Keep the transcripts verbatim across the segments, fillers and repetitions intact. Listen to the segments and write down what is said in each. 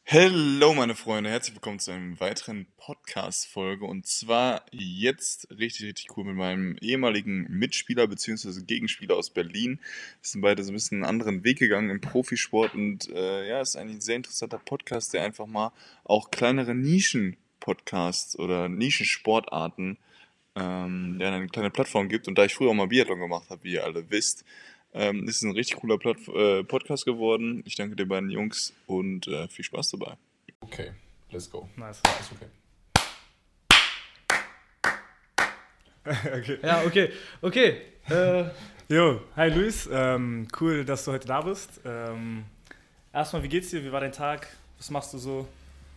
Hello meine Freunde, herzlich willkommen zu einer weiteren Podcast-Folge und zwar jetzt richtig, richtig cool mit meinem ehemaligen Mitspieler bzw. Gegenspieler aus Berlin. Wir sind beide so ein bisschen einen anderen Weg gegangen im Profisport und äh, ja, es ist eigentlich ein sehr interessanter Podcast, der einfach mal auch kleinere Nischen-Podcasts oder Nischensportarten ähm, ja, eine kleine Plattform gibt. Und da ich früher auch mal Biathlon gemacht habe, wie ihr alle wisst, ähm, ist es ein richtig cooler Platt äh, Podcast geworden. Ich danke den beiden Jungs und äh, viel Spaß dabei. Okay, let's go. Nice. Ja, ist okay. Okay. Ja, okay. Okay. Äh, Jo, hi Luis, ähm, cool, dass du heute da bist. Ähm, erstmal, wie geht's dir? Wie war dein Tag? Was machst du so?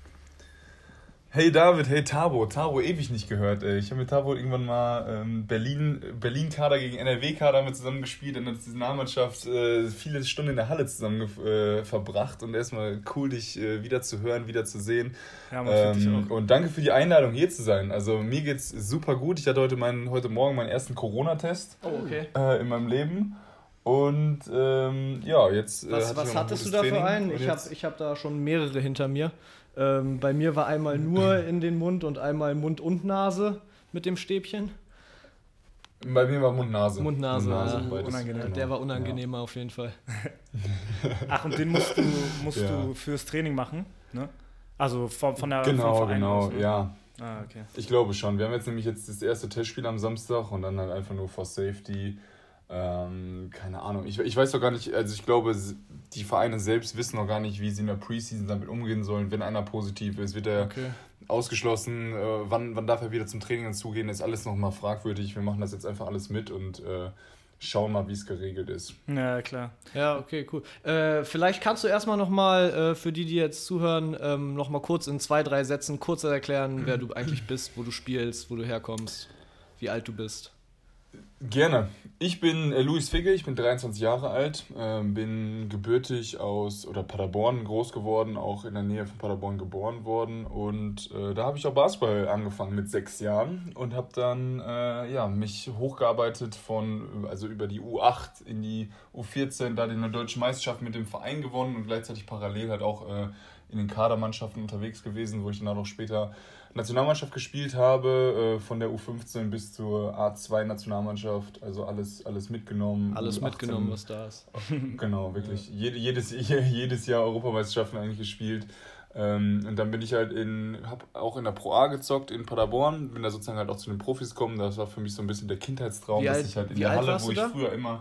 Hey David, hey Tabo. Tabo ewig nicht gehört, ey. Ich habe mit Tabo irgendwann mal ähm, Berlin, Berlin-Kader gegen N R W-Kader mit zusammen gespielt. Dann hat die Nationalmannschaft äh, viele Stunden in der Halle zusammen äh, verbracht. Und erstmal cool, dich äh, wieder zu hören, wieder zu sehen. Ja, man fühlt dich Ähm, auch. und danke für die Einladung, hier zu sein. Also mir geht's super gut. Ich hatte heute, meinen, heute Morgen meinen ersten Corona-Test oh, okay. äh, in meinem Leben. Und ähm, ja, jetzt äh, Was, hatte was ich noch ein hattest du gutes da für Training. einen? Und Ich habe jetzt- ich hab da schon mehrere hinter mir. Ähm, bei mir war einmal nur in den Mund und einmal Mund und Nase mit dem Stäbchen. Bei mir war Mund-Nase. Mund-Nase, ja. beides. Unangenehm. Genau. Der war unangenehmer auf jeden Fall. Ach, und den musst du, musst Ja. du fürs Training machen, ne? Also von, von der vom Genau, Verein genau, aus, ne? ja. Ah, okay. Ich glaube schon. Wir haben jetzt nämlich jetzt das erste Testspiel am Samstag und dann halt einfach nur for Safety. Ähm, keine Ahnung. Ich, ich weiß doch gar nicht, also ich glaube, s- die Vereine selbst wissen noch gar nicht, wie sie in der Preseason damit umgehen sollen. Wenn einer positiv ist, wird er Okay. ausgeschlossen. Äh, wann, wann darf er wieder zum Training hinzugehen, ist alles nochmal fragwürdig. Wir machen das jetzt einfach alles mit und äh, schauen mal, wie es geregelt ist. Ja, klar. Ja, okay, cool. Äh, vielleicht kannst du erstmal nochmal, äh, für die, die jetzt zuhören, ähm, nochmal kurz in zwei, drei Sätzen kurz erklären, wer du eigentlich bist, wo du spielst, wo du herkommst, wie alt du bist. Gerne. Ich bin äh, Luis Figge, ich bin dreiundzwanzig Jahre alt, ähm, bin gebürtig aus oder Paderborn groß geworden, auch in der Nähe von Paderborn geboren worden und äh, da habe ich auch Basketball angefangen mit sechs Jahren und habe dann äh, ja, mich hochgearbeitet von, also über die U acht in die U vierzehn, da den deutschen Meisterschaft mit dem Verein gewonnen und gleichzeitig parallel halt auch äh, in den Kadermannschaften unterwegs gewesen, wo ich dann auch noch später Nationalmannschaft gespielt habe, äh, von der U fünfzehn bis zur A zwei Nationalmannschaft, also alles, alles mitgenommen. Alles U achtzehn, mitgenommen, was da ist. Genau, wirklich. Jede, jedes, jedes Jahr Europameisterschaften eigentlich gespielt. Ähm, und dann bin ich halt in, hab auch in der Pro A gezockt in Paderborn, bin da sozusagen halt auch zu den Profis gekommen. Das war für mich so ein bisschen der Kindheitstraum, Wie dass alt- ich halt in wie der alt Halle, warst wo du ich da? früher immer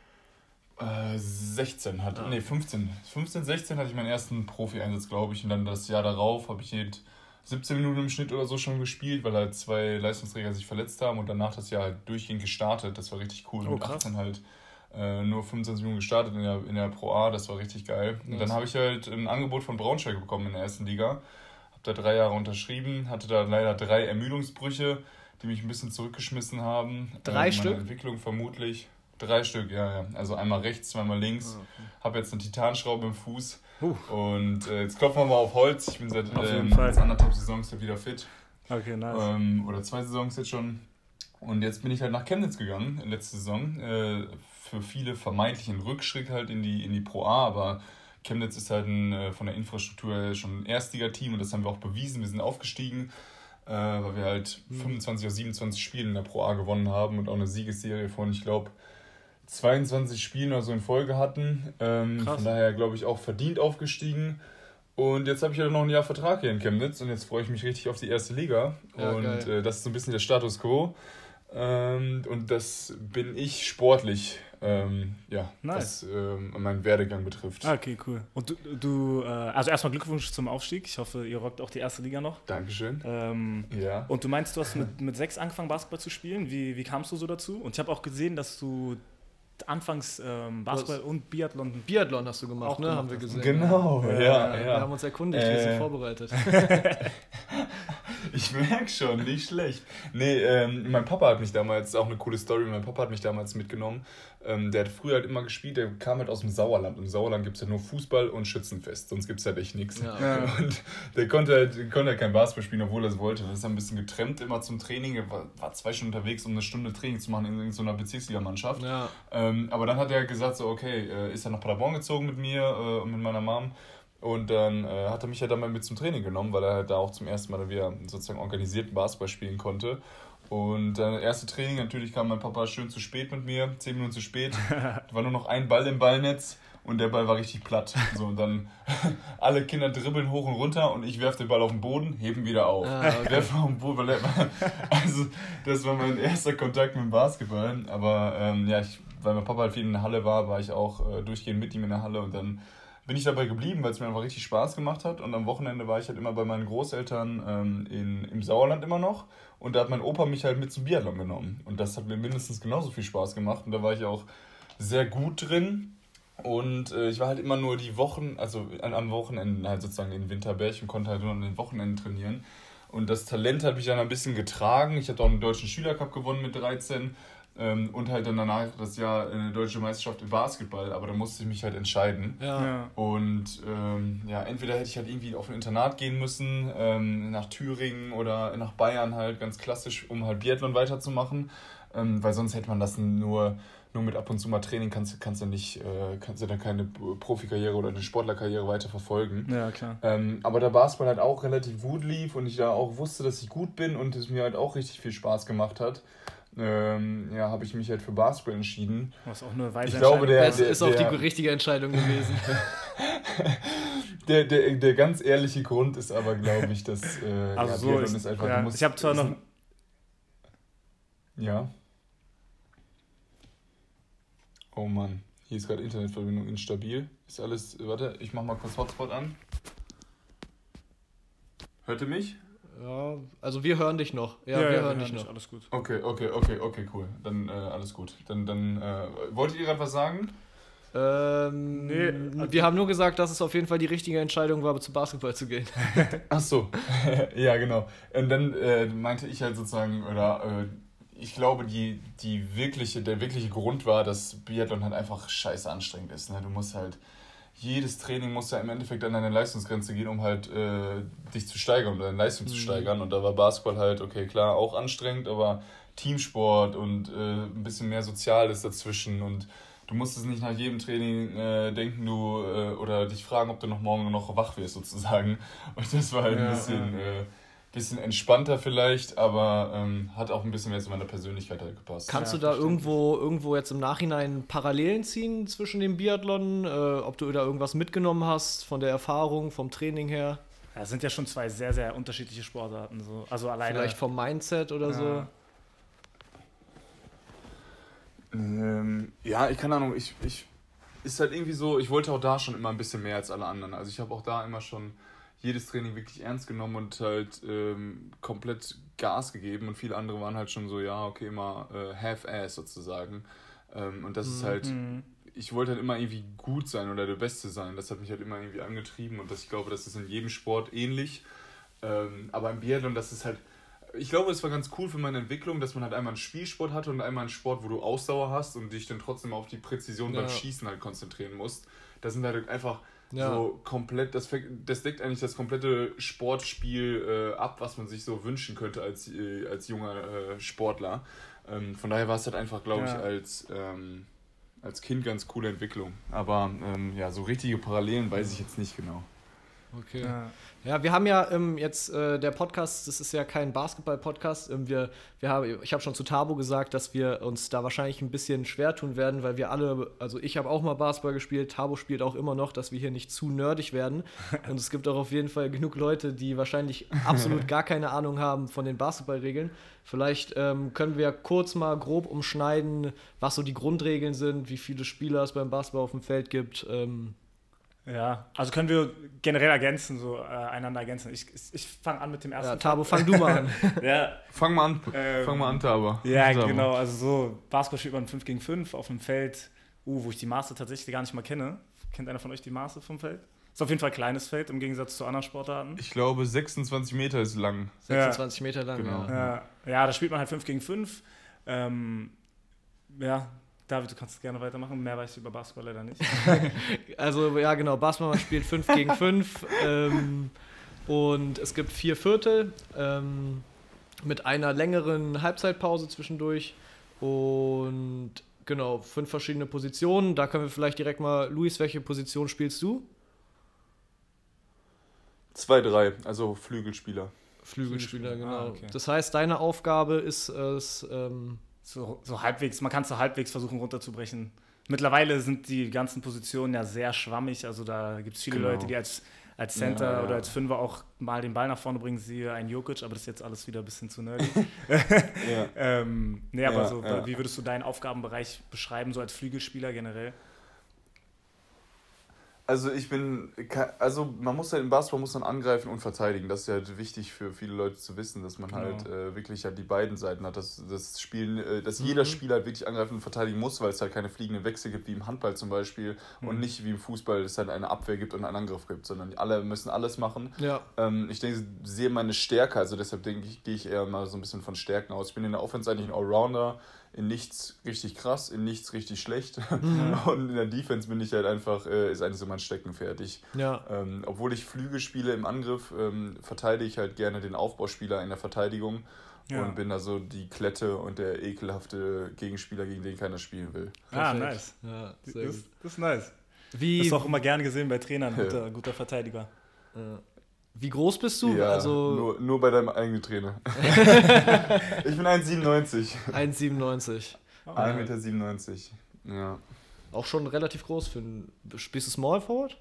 äh, sechzehn hatte, Ah. nee, fünfzehn. fünfzehn, sechzehn hatte ich meinen ersten Profi-Einsatz, glaube ich. Und dann das Jahr darauf habe ich halt siebzehn Minuten im Schnitt oder so schon gespielt, weil halt zwei Leistungsträger sich verletzt haben und danach das Jahr halt durchgehend gestartet. Das war richtig cool. Oh, Mit krass. achtzehn halt äh, nur fünfundzwanzig Minuten gestartet in der, in der Pro A, das war richtig geil. Und dann Nice. habe ich halt ein Angebot von Braunschweig bekommen in der ersten Liga. Habe da drei Jahre unterschrieben, hatte da leider drei Ermüdungsbrüche, die mich ein bisschen zurückgeschmissen haben. Drei Äh, meine Stück? Entwicklung vermutlich. Drei Stück, ja, ja. Also einmal rechts, zweimal links. Habe jetzt eine Titanschraube im Fuß. Huh. Und äh, jetzt klopfen wir mal auf Holz. Ich bin seit Auf jeden ähm, Fall. jetzt anderthalb Saisons wieder fit. Okay, nice. Ähm, oder zwei Saisons jetzt schon. Und jetzt bin ich halt nach Chemnitz gegangen, letzte Saison. Äh, für viele vermeintlich ein Rückschritt halt in die, in die Pro A, aber Chemnitz ist halt ein, äh, von der Infrastruktur her schon ein Erstligateam und das haben wir auch bewiesen. Wir sind aufgestiegen, äh, weil wir halt fünfundzwanzig oder siebenundzwanzig Spiele in der Pro A gewonnen haben und auch eine Siegesserie von, ich glaube, zweiundzwanzig Spielen oder so in Folge hatten. Ähm, Krass. von daher, glaube ich, auch verdient aufgestiegen. Und jetzt habe ich ja noch ein Jahr Vertrag hier in Chemnitz und jetzt freue ich mich richtig auf die erste Liga. Ja, und geil. äh, das ist so ein bisschen der Status quo. Ähm, und das bin ich sportlich, ähm, ja, Nice. was ähm, meinen Werdegang betrifft. Ah, okay, cool. Und du, du äh, also erstmal Glückwunsch zum Aufstieg. Ich hoffe, ihr rockt auch die erste Liga noch. Dankeschön. Ähm, Ja. Und du meinst, du hast mit, mit sechs angefangen, Basketball zu spielen. Wie, wie kamst du so dazu? Und ich habe auch gesehen, dass du anfangs ähm, Basketball und Biathlon. Biathlon hast du gemacht, Auch ne? gemacht Haben wir hast gesehen. Genau, ja, Ja, ja. Wir haben uns erkundigt, wir Äh. sind vorbereitet. Ich merke schon, nicht schlecht. Nee, ähm, mein Papa hat mich damals, auch eine coole Story, mein Papa hat mich damals mitgenommen. Ähm, der hat früher halt immer gespielt, der kam halt aus dem Sauerland. Im Sauerland gibt es ja nur Fußball und Schützenfest, sonst gibt es halt echt nichts. Ja, okay. Und der konnte halt, der konnte halt kein Basketball spielen, obwohl er es wollte. Das ist ein bisschen getrennt immer zum Training. Er war, war zwei Stunden unterwegs, um eine Stunde Training zu machen in irgendeiner Bezirksligamannschaft. Ja. Ähm, aber dann hat er gesagt, so okay, äh, ist er nach Paderborn gezogen mit mir äh, und mit meiner Mom. Und dann äh, hat er mich ja dann mal mit zum Training genommen, weil er halt da auch zum ersten Mal wieder sozusagen organisierten Basketball spielen konnte. Und das erste Training, natürlich kam mein Papa schön zu spät mit mir, zehn Minuten zu spät. Da war nur noch ein Ball im Ballnetz und der Ball war richtig platt. So, und dann alle Kinder dribbeln hoch und runter und ich werfe den Ball auf den Boden, heben wieder auf. Ah, okay. Werfen auf den Boden, weil er, also das war mein erster Kontakt mit dem Basketball. Aber ähm, ja, ich, weil mein Papa halt viel in der Halle war, war ich auch äh, durchgehend mit ihm in der Halle und dann bin ich dabei geblieben, weil es mir einfach richtig Spaß gemacht hat. Und am Wochenende war ich halt immer bei meinen Großeltern ähm, in, im Sauerland immer noch. Und da hat mein Opa mich halt mit zum Biathlon genommen. Und das hat mir mindestens genauso viel Spaß gemacht. Und da war ich auch sehr gut drin. Und äh, ich war halt immer nur die Wochen, also an, am Wochenende halt sozusagen in Winterberg und konnte halt nur an den Wochenenden trainieren. Und das Talent hat mich dann ein bisschen getragen. Ich habe auch einen deutschen Schülercup gewonnen mit dreizehn. Ähm, und halt dann danach das Jahr eine deutsche Meisterschaft im Basketball, aber da musste ich mich halt entscheiden. Ja. Ja. Und ähm, ja, entweder hätte ich halt irgendwie auf ein Internat gehen müssen, ähm, nach Thüringen oder nach Bayern halt, ganz klassisch, um halt Biathlon weiterzumachen, ähm, weil sonst hätte man das nur, nur mit ab und zu mal Training, kannst, kannst du nicht, äh, kannst du dann keine Profikarriere oder eine Sportlerkarriere weiter verfolgen. Ja, klar. Ähm, aber da Basketball halt auch relativ gut lief und ich da auch wusste, dass ich gut bin und es mir halt auch richtig viel Spaß gemacht hat, Ähm, ja, habe ich mich halt für Basketball entschieden. Was auch eine weise Ich glaube, der, Das der, ist auch der, die richtige Entscheidung gewesen. der, der, der ganz ehrliche Grund ist aber, glaube ich, dass äh, Also ja, so Biathlon ist- ist einfach... ja, du musst, ich habe zwar ist noch- ein- Ja. Oh Mann, hier ist gerade Internetverbindung instabil. Ist alles... Warte, ich mach mal kurz Hotspot an. Hört ihr mich? Ja, also wir hören dich noch. Ja, wir hören dich noch. Alles gut. Okay, okay, okay, okay, cool. Dann äh, alles gut. Dann, dann äh, wolltet ihr gerade was sagen? Ähm, Nee, wir haben nur gesagt, dass es auf jeden Fall die richtige Entscheidung war, zu Basketball zu gehen. Ach so, ja genau. Und dann äh, meinte ich halt sozusagen, oder äh, ich glaube, die, die wirkliche, der wirkliche Grund war, dass Biathlon halt einfach scheiße anstrengend ist. Ne? Du musst halt, jedes Training muss ja im Endeffekt an deine Leistungsgrenze gehen, um halt äh, dich zu steigern, um deine Leistung zu steigern. Und da war Basketball halt, okay, klar, auch anstrengend, aber Teamsport und äh, ein bisschen mehr Soziales dazwischen und du musstest nicht nach jedem Training äh, denken, du äh, oder dich fragen, ob du noch morgen noch wach wirst, sozusagen. Und das war halt ein Ja, bisschen, äh, bisschen entspannter vielleicht, aber ähm, hat auch ein bisschen mehr zu meiner Persönlichkeit halt gepasst. Kannst Ja, du da verständlich. irgendwo, irgendwo jetzt im Nachhinein Parallelen ziehen zwischen dem Biathlon? Äh, ob du da irgendwas mitgenommen hast von der Erfahrung, vom Training her? Ja, es sind ja schon zwei sehr, sehr unterschiedliche Sportarten. So. Also alleine. Vielleicht vom Mindset oder so? Ja. Ähm, ja, ich keine Ahnung, ich, ich ist halt irgendwie so, ich wollte auch da schon immer ein bisschen mehr als alle anderen. Also ich habe auch da immer schon jedes Training wirklich ernst genommen und halt ähm, komplett Gas gegeben und viele andere waren halt schon so, ja, okay, immer äh, half-ass sozusagen. Ähm, und das ist halt, Mhm. ich wollte halt immer irgendwie gut sein oder der Beste sein. Das hat mich halt immer irgendwie angetrieben und das, ich glaube, das ist in jedem Sport ähnlich. Ähm, aber im Biathlon, das ist halt, ich glaube, es war ganz cool für meine Entwicklung, dass man halt einmal einen Spielsport hatte und einmal einen Sport, wo du Ausdauer hast und dich dann trotzdem auf die Präzision Ja. beim Schießen halt konzentrieren musst. Das sind halt einfach Ja. so komplett, das, das deckt eigentlich das komplette Sportspiel äh, ab, was man sich so wünschen könnte als, äh, als junger äh, Sportler. Ähm, von daher war es halt einfach, glaube Ja. ich, als, ähm, als Kind ganz coole Entwicklung. Aber ähm, ja, so richtige Parallelen weiß ich jetzt nicht genau. Okay. Ja. Ja, wir haben ja ähm, jetzt äh, der Podcast, das ist ja kein Basketball-Podcast. Ähm, wir, wir haben, ich habe schon zu Tabo gesagt, dass wir uns da wahrscheinlich ein bisschen schwer tun werden, weil wir alle, also ich habe auch mal Basketball gespielt, Tabo spielt auch immer noch, dass wir hier nicht zu nerdig werden. Und es gibt auch auf jeden Fall genug Leute, die wahrscheinlich absolut gar keine Ahnung haben von den Basketballregeln. Vielleicht ähm, können wir kurz mal grob umschneiden, was so die Grundregeln sind, wie viele Spieler es beim Basketball auf dem Feld gibt. Ähm, Ja, also können wir generell ergänzen, so äh, einander ergänzen. Ich, ich, ich fange an mit dem ersten. ja, Tabo, fang du mal an. Ja, Fang mal an, Ähm, fang mal an, Taba. ja Taba. genau. Also so, Basketball spielt man fünf gegen fünf auf einem Feld, uh, wo ich die Maße tatsächlich gar nicht mal kenne. Kennt einer von euch die Maße vom Feld? Ist auf jeden Fall ein kleines Feld im Gegensatz zu anderen Sportarten. Ich glaube, sechsundzwanzig Meter ist lang. sechsundzwanzig Meter lang. Genau. Ja. Ja, ja, da spielt man halt fünf gegen fünf. Ähm, ja, David, du kannst gerne weitermachen. Mehr weiß ich über Basketball leider nicht. Also ja genau, Basketball man spielt fünf gegen fünf ähm, und es gibt vier Viertel ähm, mit einer längeren Halbzeitpause zwischendurch und genau, fünf verschiedene Positionen. Da können wir vielleicht direkt mal, Luis, welche Position spielst du? zwei drei, also Flügelspieler. Flügelspieler, genau. Ah, okay. Das heißt, deine Aufgabe ist es, ähm, So, so halbwegs, man kann es so halbwegs versuchen runterzubrechen. Mittlerweile sind die ganzen Positionen ja sehr schwammig, also da gibt es viele Genau. Leute, die als, als Center Ja, ja. oder als Fünfer auch mal den Ball nach vorne bringen, siehe ein Jokic, aber das ist jetzt alles wieder ein bisschen zu nerdy. Ja. ähm, nee, aber Ja, so, ja. wie würdest du deinen Aufgabenbereich beschreiben, so als Flügelspieler generell? Also ich bin, ke- also man muss halt im Basketball muss man angreifen und verteidigen. Das ist ja halt wichtig für viele Leute zu wissen, dass man Genau. halt äh, wirklich halt die beiden Seiten hat. Dass das Spielen, äh, dass jeder Spieler halt wirklich angreifen und verteidigen muss, weil es halt keine fliegenden Wechsel gibt wie im Handball zum Beispiel und Mhm. nicht wie im Fußball, es halt eine Abwehr gibt und einen Angriff gibt, sondern alle müssen alles machen. ja. Ähm, ich denke, ich sehe meine Stärke, also deshalb denke ich, gehe ich eher mal so ein bisschen von Stärken aus. Ich bin in der Offense eigentlich ein Allrounder, in nichts richtig krass, in nichts richtig schlecht. Und in der Defense bin ich halt einfach, äh, ist eigentlich so mein Steckenpferd. Ich, Ja. ähm, obwohl ich Flügel spiele im Angriff, ähm, verteidige ich halt gerne den Aufbauspieler in der Verteidigung Ja. und bin also die Klette und der ekelhafte Gegenspieler, gegen den keiner spielen will. Ah, Perfekt. nice. Ja, Das, sehr gut. das ist nice. Wie, Das ist auch immer gerne gesehen bei Trainern, Ja. guter, guter Verteidiger. äh, wie groß bist du? Ja, also nur, nur bei deinem eigenen Trainer. Ich bin eins Komma siebenundneunzig. eins Komma siebenundneunzig. ein Meter siebenundneunzig. Ja. Auch schon relativ groß für ein. Spielst du Small Forward?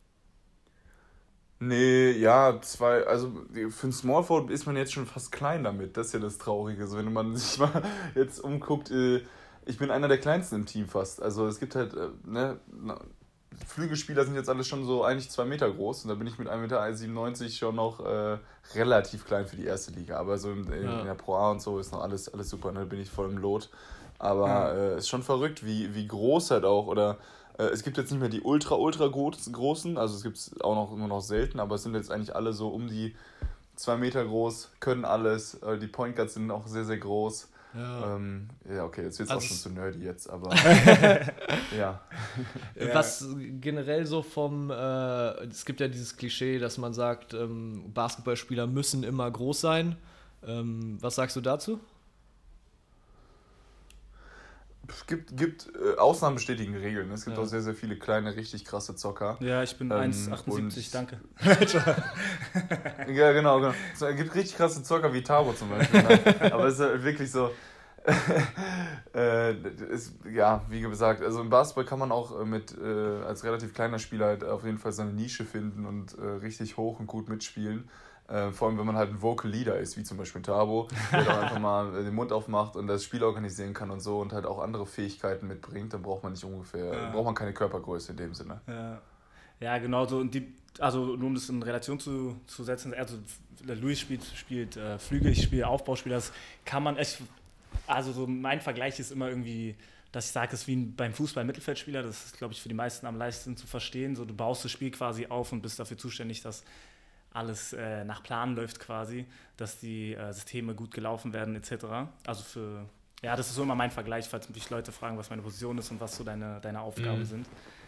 Nee, ja, zwei, also für ein Small Forward ist man jetzt schon fast klein damit. Das ist ja das Traurige. Also wenn man sich mal jetzt umguckt, äh, ich bin einer der kleinsten im Team fast. Also es gibt halt, äh, ne, na, Flügelspieler sind jetzt alle schon so eigentlich zwei Meter groß und da bin ich mit ein Meter siebenundneunzig schon noch äh, relativ klein für die erste Liga. Aber so in, in, Ja. in der Pro A und so ist noch alles, alles super, ne? Da bin ich voll im Lot. Aber Ja. äh, ist schon verrückt, wie, wie groß halt auch, oder äh, es gibt jetzt nicht mehr die ultra, ultra groß- großen, also es gibt es auch noch immer noch selten, aber es sind jetzt eigentlich alle so um die zwei Meter groß, können alles, äh, die Point Guards sind auch sehr, sehr groß. Ja. Ähm, ja, okay, jetzt wird es Also auch schon es- zu nerdy jetzt, aber ja. Ja. Was generell so vom, äh, es gibt ja dieses Klischee, dass man sagt, ähm, Basketballspieler müssen immer groß sein. Ähm, was sagst du dazu? Es gibt, gibt äh, Ausnahmen bestätigen Regeln. Es gibt Ja. auch sehr, sehr viele kleine, richtig krasse Zocker. Ja, ich bin Ähm, eins Komma achtundsiebzig, und- danke. Ja, genau, genau. Es gibt richtig krasse Zocker wie Tabo zum Beispiel. Ne? Aber es ist halt wirklich so. äh, ist, ja, wie gesagt, also im Basketball kann man auch äh, mit äh, als relativ kleiner Spieler halt auf jeden Fall seine Nische finden und äh, richtig hoch und gut mitspielen. Äh, vor allem, wenn man halt ein Vocal Leader ist, wie zum Beispiel Tabo, der dann einfach mal äh, den Mund aufmacht und das Spiel organisieren kann und so und halt auch andere Fähigkeiten mitbringt, dann braucht man nicht ungefähr, Ja. braucht man keine Körpergröße in dem Sinne. Ja, ja genau so. Und die, also nur um das in Relation zu, zu setzen, also der Luis spielt, spielt äh, Flügel, ich spiele Aufbauspieler, das kann man echt, also so mein Vergleich ist immer irgendwie, dass ich sage, das ist wie beim Fußball-Mittelfeldspieler, das ist, glaube ich, für die meisten am leichtesten zu verstehen, so du baust das Spiel quasi auf und bist dafür zuständig, dass alles äh, nach Plan läuft quasi, dass die äh, Systeme gut gelaufen werden et cetera. Also für, ja, das ist so immer mein Vergleich, falls mich Leute fragen, was meine Position ist und was so deine, deine Aufgaben Mhm. sind.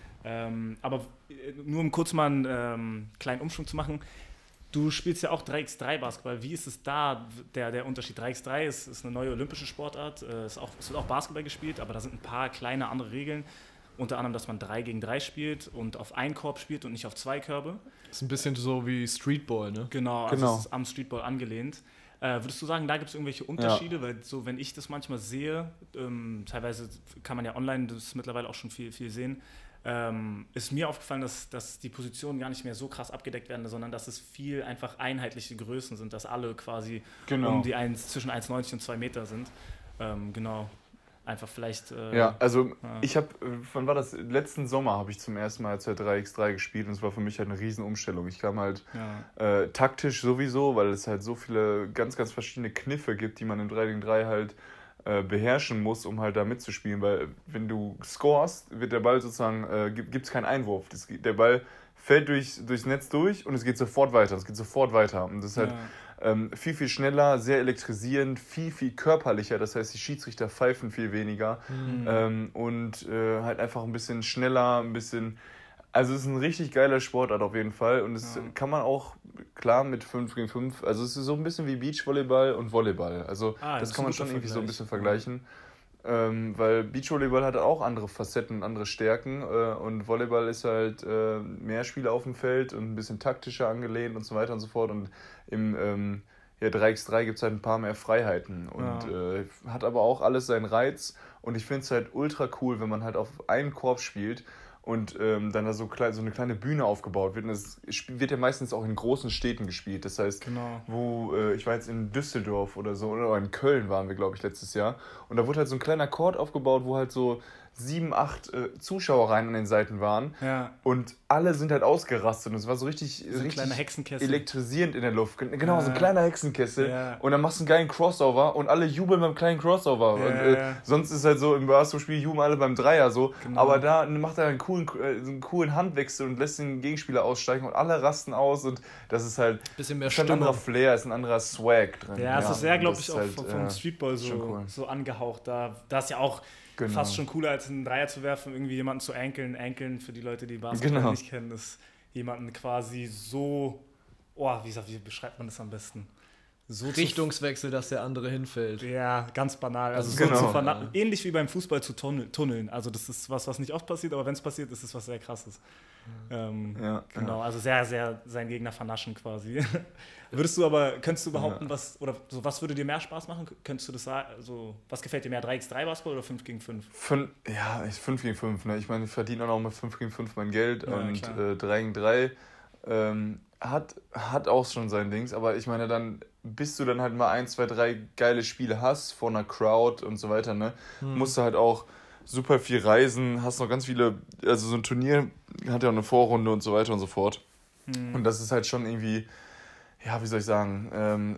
Ähm, aber äh, nur um kurz mal einen ähm, kleinen Umschwung zu machen, du spielst ja auch drei gegen drei Basketball. Wie ist es da, der, der Unterschied? drei gegen drei ist, ist eine neue olympische Sportart, äh, ist auch, es wird auch Basketball gespielt, aber da sind ein paar kleine andere Regeln. Unter anderem, dass man drei gegen drei spielt und auf einen Korb spielt und nicht auf zwei Körbe. Das ist ein bisschen so wie Streetball, ne? Genau, also Genau. es ist am Streetball angelehnt. Äh, würdest du sagen, da gibt es irgendwelche Unterschiede? Weil so, wenn ich das manchmal sehe, ähm, teilweise kann man ja online das mittlerweile auch schon viel, viel sehen, ähm, ist mir aufgefallen, dass, dass die Positionen gar nicht mehr so krass abgedeckt werden, sondern dass es viel einfach einheitliche Größen sind, dass alle quasi Genau. um die eins, zwischen eins Komma neunzig und zwei Meter sind. Ähm, genau. Einfach vielleicht. Äh, Ja, also ja. ich habe, wann war das? Letzten Sommer habe ich zum ersten Mal zwei drei gegen drei gespielt und es war für mich halt eine riesen Umstellung. Ich kam halt Ja. äh, taktisch sowieso, weil es halt so viele ganz, ganz verschiedene Kniffe gibt, die man im drei gegen drei halt äh, beherrschen muss, um halt da mitzuspielen, weil wenn du scorest, wird der Ball sozusagen, äh, gibt es keinen Einwurf. Das, der Ball fällt durch, durchs Netz durch und es geht sofort weiter, es geht sofort weiter und das ist halt Ja. ähm, viel, viel schneller, sehr elektrisierend, viel, viel körperlicher, das heißt, die Schiedsrichter pfeifen viel weniger Mhm. ähm, und äh, halt einfach ein bisschen schneller, ein bisschen, also es ist ein richtig geiler Sportart auf jeden Fall und es Ja. kann man auch, klar, mit fünf gegen fünf, also es ist so ein bisschen wie Beachvolleyball und Volleyball, also Ah, das das, ist kann ein man guter schon irgendwie so ein Vergleich. bisschen vergleichen. Ähm, weil Beachvolleyball hat auch andere Facetten, andere Stärken äh, und Volleyball ist halt äh, mehr Spieler auf dem Feld und ein bisschen taktischer angelehnt und so weiter und so fort. Und im ähm, ja, drei gegen drei gibt es halt ein paar mehr Freiheiten und Ja. äh, hat aber auch alles seinen Reiz. Und ich finde es halt ultra cool, wenn man halt auf einen Korb spielt und ähm, dann da so, klein, so eine kleine Bühne aufgebaut wird. Und das Spiel wird ja meistens auch in großen Städten gespielt. Das heißt, Genau. wo, äh, ich war jetzt in Düsseldorf oder so, oder in Köln waren wir, glaube ich, letztes Jahr. Und da wurde halt so ein kleiner Court aufgebaut, wo halt so sieben, acht äh, Zuschauer rein an den Seiten waren. Ja. Und alle sind halt ausgerastet. Und es war so richtig, So ein richtig kleiner Hexenkessel. elektrisierend in der Luft. Genau, so ein Ja. kleiner Hexenkessel. Ja. Und dann machst du einen geilen Crossover und alle jubeln beim kleinen Crossover. Ja, und, äh, ja. sonst ist halt so, im Basketballspiel jubeln alle beim Dreier so. Genau. Aber da macht er einen coolen, äh, so einen coolen Handwechsel und lässt den Gegenspieler aussteigen und alle rasten aus. Und das ist halt Bisschen mehr ist ein Stimmung. anderer Flair, ist ein anderer Swag drin. Ja, es ist sehr, und glaube das ich, ist auch halt, vom vom äh, Streetball schon so, cool. so angehaucht. Da, da ist ja auch Genau. fast schon cooler, als einen Dreier zu werfen, irgendwie jemanden zu ankeln. Ankeln, für die Leute, die Basketball Genau. nicht kennen, ist jemanden quasi so, oh, wie, wie beschreibt man das am besten? So zu- Richtungswechsel, dass der andere hinfällt. Ja, ganz banal. Also Genau. so zu verna- ähnlich wie beim Fußball zu tunnel- tunneln. Also das ist was, was nicht oft passiert, aber wenn es passiert, ist es was sehr Krasses. Ähm, Ja, genau, ja. also sehr, sehr seinen Gegner vernaschen quasi. Würdest du aber, könntest du behaupten, Ja. was, oder so, was würde dir mehr Spaß machen? Könntest du das sagen? Also, was gefällt dir mehr, drei gegen drei Basketball oder fünf gegen fünf? Fün- ja, fünf gegen fünf. Ne? Ich meine, ich verdiene auch noch mit fünf gegen fünf mein Geld Ja, und klar. äh, drei gegen drei ähm, hat, hat auch schon sein Dings. Aber ich meine, dann, bis du dann halt mal ein, zwei, drei geile Spiele hast vor einer Crowd und so weiter, ne, musst du halt auch super viel reisen, hast noch ganz viele, also so ein Turnier hat ja auch eine Vorrunde und so weiter und so fort. Hm. Und das ist halt schon irgendwie, ja, wie soll ich sagen, ähm,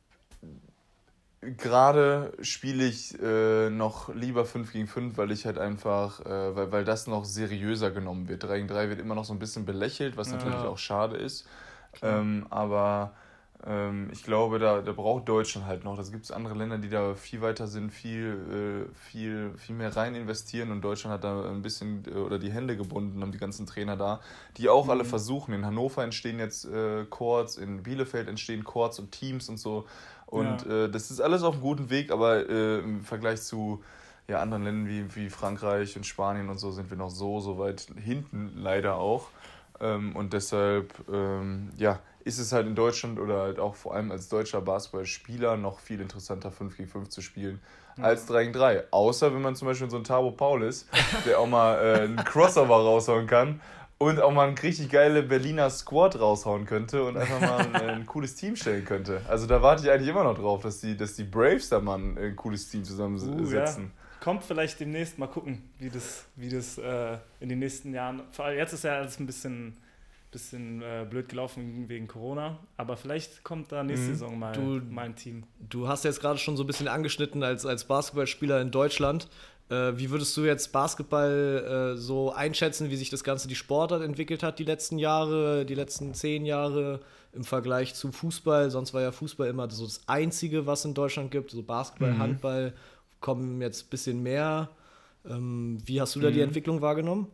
w- gerade spiele ich äh, noch lieber fünf gegen fünf, weil ich halt einfach, äh, weil, weil das noch seriöser genommen wird. drei gegen drei wird immer noch so ein bisschen belächelt, was Ja. natürlich auch schade ist. Ähm, aber ähm, ich glaube, da, da braucht Deutschland halt noch. Da gibt es andere Länder, die da viel weiter sind, viel, äh, viel, viel mehr rein investieren und Deutschland hat da ein bisschen äh, oder die Hände gebunden, haben die ganzen Trainer da, die auch alle versuchen. In Hannover entstehen jetzt äh, Courts, in Bielefeld entstehen Courts und Teams und so. Und Ja. äh, das ist alles auf einem guten Weg, aber äh, im Vergleich zu ja, anderen Ländern wie, wie Frankreich und Spanien und so sind wir noch so, so weit hinten leider auch. Ähm, und deshalb ähm, ja, ist es halt in Deutschland oder halt auch vor allem als deutscher Basketballspieler noch viel interessanter, fünf gegen fünf zu spielen, als drei gegen drei. Außer wenn man zum Beispiel so ein Thabo Paul ist, der auch mal äh, einen Crossover raushauen kann und auch mal einen richtig geile Berliner Squad raushauen könnte und einfach mal ein, ein cooles Team stellen könnte. Also da warte ich eigentlich immer noch drauf, dass die, dass die Braves da mal ein, ein cooles Team Uh, zusammensetzen. ja. Kommt vielleicht demnächst, mal gucken, wie das, wie das äh, in den nächsten Jahren, vor allem jetzt ist ja alles ein bisschen, bisschen äh, blöd gelaufen wegen Corona, aber vielleicht kommt da nächste Mhm. Saison mal, Du- mal ein Team. Du hast jetzt gerade schon so ein bisschen angeschnitten als, als Basketballspieler in Deutschland. Äh, wie würdest du jetzt Basketball äh, so einschätzen, wie sich das Ganze die Sportart entwickelt hat die letzten Jahre, die letzten zehn Jahre im Vergleich zu Fußball? Sonst war ja Fußball immer so das Einzige, was in Deutschland gibt. So Basketball, Mhm. Handball kommen jetzt ein bisschen mehr. Ähm, wie hast du da die Mhm. Entwicklung wahrgenommen?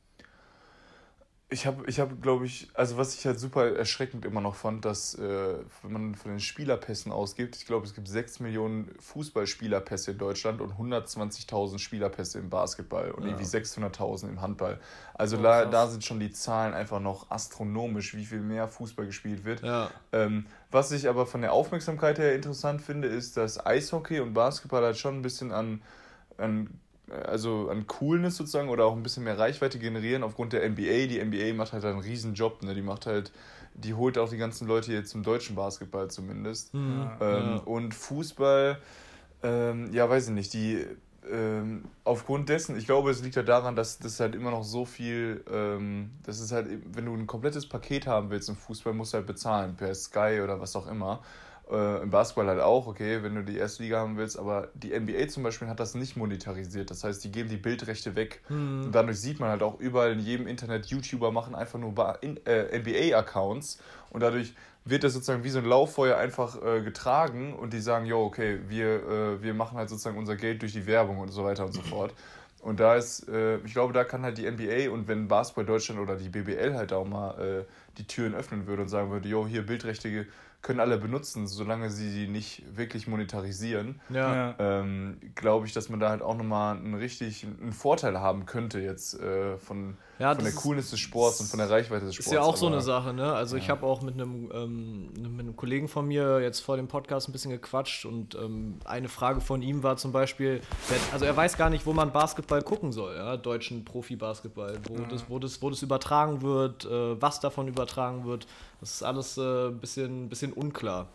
Ich habe, ich hab, glaube ich, also was ich halt super erschreckend immer noch fand, dass, äh, wenn man von den Spielerpässen ausgibt, ich glaube, es gibt sechs Millionen Fußballspielerpässe in Deutschland und hundertzwanzigtausend Spielerpässe im Basketball und Ja. irgendwie sechshunderttausend im Handball. Also Oh, da, krass. da sind schon die Zahlen einfach noch astronomisch, wie viel mehr Fußball gespielt wird. Ja. Ähm, was ich aber von der Aufmerksamkeit her interessant finde, ist, dass Eishockey und Basketball halt schon ein bisschen an, an also an Coolness sozusagen oder auch ein bisschen mehr Reichweite generieren aufgrund der N B A. Die N B A macht halt einen riesen Job, ne? Die macht halt, die holt auch die ganzen Leute jetzt zum deutschen Basketball zumindest. Mhm. Ähm, Ja. Und Fußball, ähm, ja, weiß ich nicht, die ähm, aufgrund dessen, ich glaube, es liegt halt daran, dass das halt immer noch so viel, ähm, das ist halt, wenn du ein komplettes Paket haben willst im Fußball, musst du halt bezahlen, per Sky oder was auch immer. Äh, Im Basketball halt auch, okay, wenn du die erste Liga haben willst, aber die N B A zum Beispiel hat das nicht monetarisiert. Das heißt, die geben die Bildrechte weg. Mhm. Und dadurch sieht man halt auch überall in jedem Internet, YouTuber machen einfach nur Ba- in, äh, N B A-Accounts und dadurch wird das sozusagen wie so ein Lauffeuer einfach äh, getragen und die sagen, jo, okay, wir, äh, wir machen halt sozusagen unser Geld durch die Werbung und so weiter und so fort. Und da ist, äh, ich glaube, da kann halt die N B A und wenn Basketball Deutschland oder die B B L halt auch mal äh, die Türen öffnen würde und sagen würde, jo, hier Bildrechte können alle benutzen, solange sie sie nicht wirklich monetarisieren, Ja. ähm, glaube ich, dass man da halt auch nochmal einen richtig einen Vorteil haben könnte jetzt äh, von, Ja, von der das ist- Coolness des Sports und von der Reichweite des Sports. Ist ja auch so aber- eine Sache, ne? Also ich ja. habe auch mit einem, ähm, mit einem Kollegen von mir jetzt vor dem Podcast ein bisschen gequatscht und ähm, eine Frage von ihm war zum Beispiel, der, also er weiß gar nicht, wo man Basketball gucken soll, ja? Deutschen Profi-Basketball, wo, das, wo, das, wo das übertragen wird, äh, was davon übertragen wird, das ist alles ein äh, bisschen, bisschen unklar.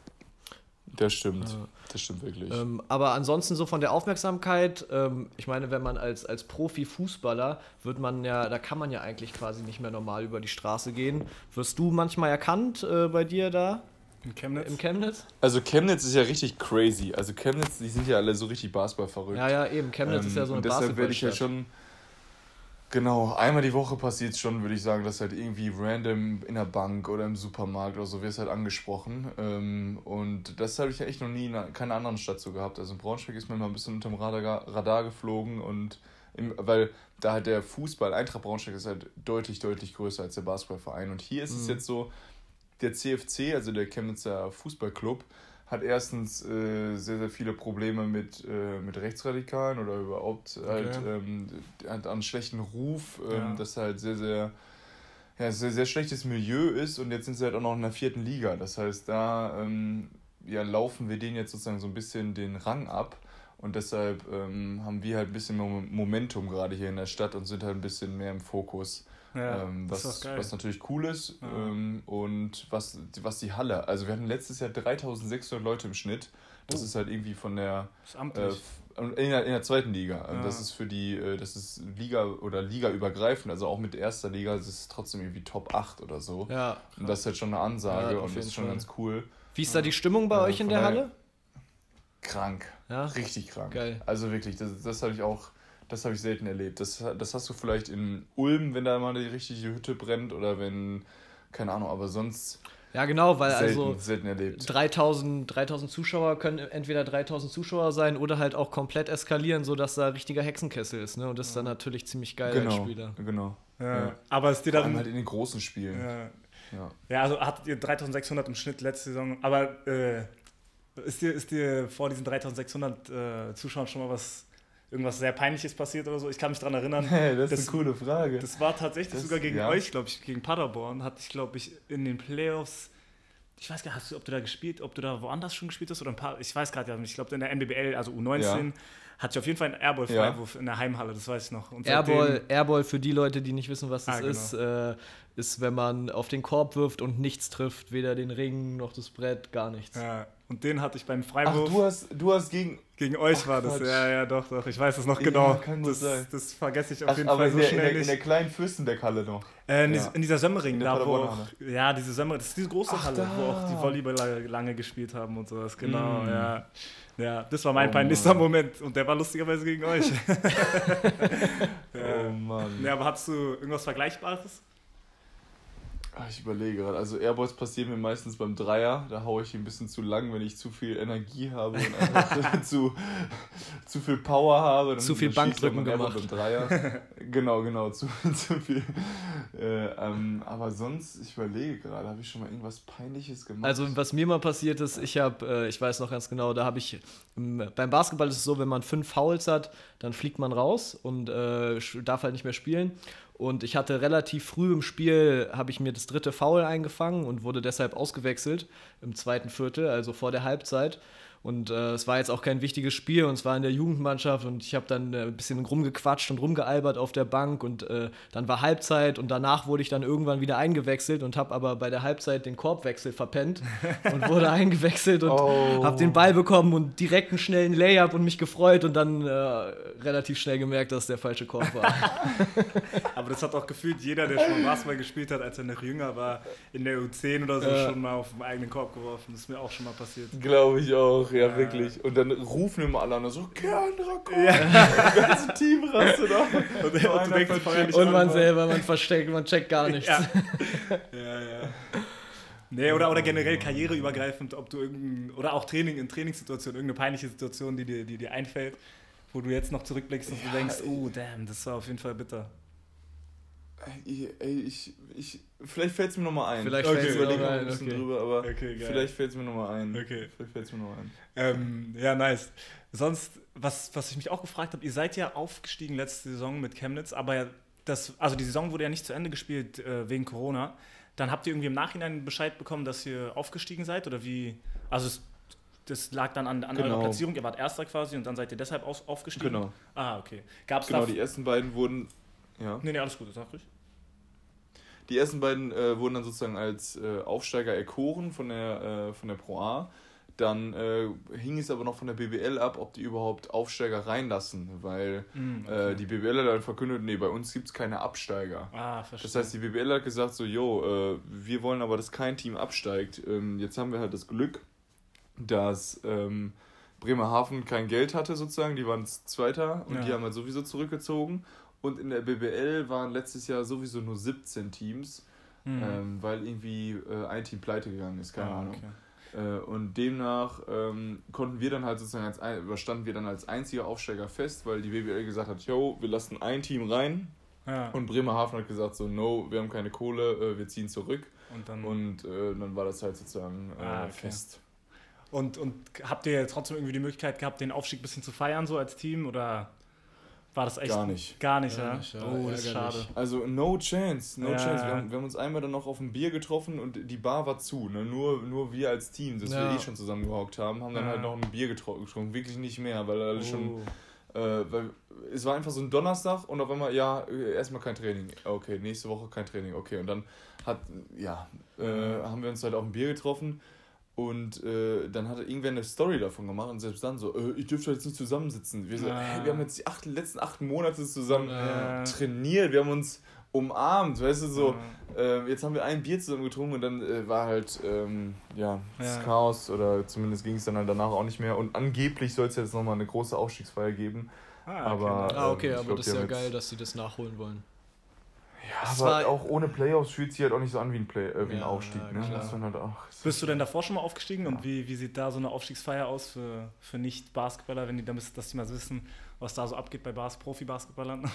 Das stimmt, das stimmt wirklich. Ähm, aber ansonsten so von der Aufmerksamkeit, ähm, ich meine, wenn man als, als Profi-Fußballer wird man ja, da kann man ja eigentlich quasi nicht mehr normal über die Straße gehen. Wirst du manchmal erkannt äh, bei dir da In Chemnitz? im Chemnitz? Also Chemnitz ist ja richtig crazy. Also Chemnitz, die sind ja alle so richtig Basketball verrückt. Ja, ja, eben. Chemnitz ist ja so eine und deshalb werde ich ja Basketballstadt. schon, genau, einmal die Woche passiert es schon, würde ich sagen, dass halt irgendwie random in der Bank oder im Supermarkt oder so wird es halt angesprochen. Ähm, und das habe ich ja echt noch nie in einer- keiner anderen Stadt so gehabt. Also in Braunschweig ist mir mal ein bisschen unterm Radar, Radar geflogen und im, weil da halt der Fußball, Eintracht Braunschweig ist halt deutlich, deutlich größer als der Basketballverein. Und hier ist es jetzt so, der C F C, also der Chemnitzer Fußballclub, hat erstens äh, sehr, sehr viele Probleme mit, äh, mit Rechtsradikalen oder überhaupt halt ähm, hat einen schlechten Ruf, ähm, Ja. das halt sehr, sehr, ja, sehr, sehr schlechtes Milieu ist und jetzt sind sie halt auch noch in der vierten Liga. Das heißt, da ähm, ja, laufen wir denen jetzt sozusagen so ein bisschen den Rang ab und deshalb ähm, haben wir halt ein bisschen Mom- Momentum gerade hier in der Stadt und sind halt ein bisschen mehr im Fokus. Ja, ähm, das ist was, doch geil. was natürlich cool ist. Ja. Ähm, und was, was die Halle, also wir hatten letztes Jahr dreitausendsechshundert Leute im Schnitt. Das Oh. ist halt irgendwie von der, Das ist äh, amtlich. f- in der, in der zweiten Liga. Ja. Das ist für die, äh, das ist Liga oder Liga übergreifend, also auch mit erster Liga ist es trotzdem irgendwie Top acht oder so. Ja. Und das ist halt schon eine Ansage Ja, auf und das jeden ist schon Fall. ganz cool. Wie ist da die Stimmung bei Ja, euch in von der daher- Halle? Krank. Ja. Richtig krank. Geil. Also wirklich, das, das habe ich auch, das habe ich selten erlebt. Das, das hast du vielleicht in Ulm, wenn da mal die richtige Hütte brennt oder wenn, keine Ahnung, aber sonst Ja, genau, weil selten, also selten erlebt. dreitausend, dreitausend Zuschauer können entweder dreitausend Zuschauer sein oder halt auch komplett eskalieren, sodass da richtiger Hexenkessel ist, ne? Und das ist dann natürlich ziemlich geil als Genau, Spieler. genau. Ja. Ja. Aber ist dir Vor allem dann. halt in den großen Spielen. Ja. Ja. Ja, also hattet ihr dreitausendsechshundert im Schnitt letzte Saison, aber äh, ist, dir, ist dir vor diesen dreitausendsechshundert äh, Zuschauern schon mal was, irgendwas sehr Peinliches passiert oder so? Ich kann mich daran erinnern, das ist eine coole Frage. das war tatsächlich Das- sogar gegen ja. euch, glaube ich, gegen Paderborn, hatte ich, glaube ich, in den Playoffs, ich weiß gar nicht, hast du, ob du da gespielt, ob du da woanders schon gespielt hast oder ein paar, ich weiß gerade ja nicht, ich glaube in der N B B L, also U neunzehn, hatte ich auf jeden Fall einen Airball-Freiwurf in der Heimhalle, das weiß ich noch. Und Airball, seitdem- Airball, für die Leute, die nicht wissen, was das Ah, genau. ist, äh, ist, wenn man auf den Korb wirft und nichts trifft, weder den Ring noch das Brett, gar nichts. Ja, und den hatte ich beim Ach, Freiwurf. du hast, du hast gegen. Gegen euch Ach, war das, Quatsch. ja, ja, doch, doch, ich weiß es noch Ja, genau. kann gut das, sein. das vergesse ich auf Ach, jeden aber Fall in so der, in, schnell der, in nicht. der kleinen Fürstenberghalle noch. Äh, in, Ja. dies- in dieser Sömmering, In der da wo Paderborner auch, ja, diese Sömmering, das ist diese große Ach, Halle, da. wo auch die Volleyballer lange gespielt haben und sowas, genau, Mm. ja. Ja, das war mein Oh, peinlichster Mann. Moment und der war lustigerweise gegen euch. Oh ja. Mann. Ja, aber hattest du irgendwas Vergleichbares? Ah, Ich überlege gerade. Also Airballs passieren mir meistens beim Dreier. Da haue ich ein bisschen zu lang, wenn ich zu viel Energie habe und einfach zu, zu viel Power habe. Dann, Zu viel dann schießt Bankdrücken auch mein Airball gemacht. Beim Dreier. Genau, genau. Zu, zu viel. Äh, ähm, aber sonst, ich überlege gerade, habe ich schon mal irgendwas Peinliches gemacht? Also was mir mal passiert ist, ich habe, äh, ich weiß noch ganz genau, da habe ich, ähm, beim Basketball ist es so, wenn man fünf Fouls hat, dann fliegt man raus und äh, sch- darf halt nicht mehr spielen. Und ich hatte relativ früh im Spiel, habe ich mir das dritte Foul eingefangen und wurde deshalb ausgewechselt im zweiten Viertel, also vor der Halbzeit. Und äh, es war jetzt auch kein wichtiges Spiel und es war in der Jugendmannschaft und ich habe dann äh, ein bisschen rumgequatscht und rumgealbert auf der Bank und äh, dann war Halbzeit und danach wurde ich dann irgendwann wieder eingewechselt und habe aber bei der Halbzeit den Korbwechsel verpennt und wurde eingewechselt und Oh. habe den Ball bekommen und direkt einen schnellen Layup und mich gefreut und dann äh, relativ schnell gemerkt, dass der falsche Korb war. Aber das hat auch gefühlt jeder, der schon mal Basketball gespielt hat, als er noch jünger war, in der U zehn oder so, Ja. schon mal auf den eigenen Korb geworfen. Das ist mir auch schon mal passiert. Glaube ich auch, ja, Ja. wirklich. Und dann rufen immer alle an, so, Kernra, komm! Das ganze Team rastet auf. Und, und So du einer denkst dir vorher vercheckt. nicht Und man an, selber, man versteckt, man checkt gar nichts. Ja. Ja, ja. Nee, oder, oder generell karriereübergreifend, ob du irgendein, oder auch Training in Trainingssituationen, irgendeine peinliche Situation, die dir, die dir einfällt, wo du jetzt noch zurückblickst und du denkst, oh damn, das war auf jeden Fall bitter. Ey, ey, ich, ich, vielleicht fällt es mir nochmal ein. Vielleicht okay, fällt's ich mir überlege noch noch ein, ein bisschen okay. drüber, aber Okay, geil. vielleicht fällt es mir nochmal ein. Okay. Vielleicht fällt es mir nochmal ein. Ähm, ja, nice. Sonst, was, was ich mich auch gefragt habe, ihr seid ja aufgestiegen letzte Saison mit Chemnitz, aber das, also die Saison wurde ja nicht zu Ende gespielt äh, wegen Corona. Dann habt ihr irgendwie im Nachhinein Bescheid bekommen, dass ihr aufgestiegen seid? Oder wie? Also es, das lag dann an, an Genau. eurer Platzierung, ihr wart Erster quasi und dann seid ihr deshalb aus, aufgestiegen? Genau. Ah, okay. Gab's Genau, da... die ersten beiden wurden, ja. Nee, nee, alles gut, sag ich. Die ersten beiden äh, wurden dann sozusagen als äh, Aufsteiger erkoren von der, äh, von der Pro A. Dann äh, hing es aber noch von der B B L ab, ob die überhaupt Aufsteiger reinlassen, weil Mm, okay. äh, die B B L hat dann verkündet, nee, bei uns gibt es keine Absteiger. Ah, verstehe. Das heißt, die B B L hat gesagt so, jo, äh, wir wollen aber, dass kein Team absteigt. Ähm, jetzt haben wir halt das Glück, dass ähm, Bremerhaven kein Geld hatte sozusagen, die waren Zweiter und Ja. die haben halt sowieso zurückgezogen. Und in der B B L waren letztes Jahr sowieso nur siebzehn Teams, Mhm. ähm, weil irgendwie äh, ein Team pleite gegangen ist, keine Ah, Ahnung. okay. Äh, und demnach ähm, konnten wir dann halt sozusagen als ein, überstanden wir dann als einziger Aufsteiger fest, weil die B B L gesagt hat, yo, wir lassen ein Team rein. Ja. Und Bremerhaven hat gesagt so, no, wir haben keine Kohle, äh, wir ziehen zurück. Und dann... Und äh, dann war das halt sozusagen äh, Ah, okay. fest. Und, und habt ihr trotzdem irgendwie die Möglichkeit gehabt, den Aufstieg ein bisschen zu feiern, so als Team? Oder war das echt... Gar nicht. Gar nicht, Gar ja? nicht, ja. Oh, das ist Ärgerlich. schade. Also no chance, no Ja. chance. Wir haben, wir haben uns einmal dann noch auf ein Bier getroffen und die Bar war zu. Ne? Nur, nur wir als Team, dass Ja. wir eh schon zusammengehockt haben, haben dann Ja. halt noch ein Bier getro- getrunken. Wirklich nicht mehr, weil alle schon... Oh. Äh, weil es war einfach so ein Donnerstag und auf einmal, ja, äh, erstmal kein Training. Okay, nächste Woche kein Training. Okay, und dann hat, ja, äh, haben wir uns halt auf ein Bier getroffen und äh, dann hat irgendwer eine Story davon gemacht und selbst dann so, äh, ich dürfte jetzt nicht zusammensitzen. Wir so, Ah. hey, wir haben jetzt die acht, letzten acht Monate zusammen Ja. trainiert, wir haben uns umarmt, weißt du, so, äh, jetzt haben wir ein Bier zusammen getrunken und dann äh, war halt, ähm, ja, das Ja. Chaos oder zumindest ging es dann halt danach auch nicht mehr und angeblich soll es jetzt nochmal eine große Aufstiegsfeier geben. Ah, okay. Aber- Ah, okay, Ähm, ich aber glaub, das die ist ja haben jetzt- geil, dass sie das nachholen wollen. Ja, Es aber war- auch ohne Playoffs fühlt sich halt auch nicht so an wie ein, Play äh, wie ein Ja, Aufstieg. ja, Ne? klar. Das dann halt auch, Bist du denn davor schon mal aufgestiegen und wie, wie sieht da so eine Aufstiegsfeier aus für, für Nicht-Basketballer, wenn die, damit, dass die mal wissen, was da so abgeht bei Bas Profi-Basketballern?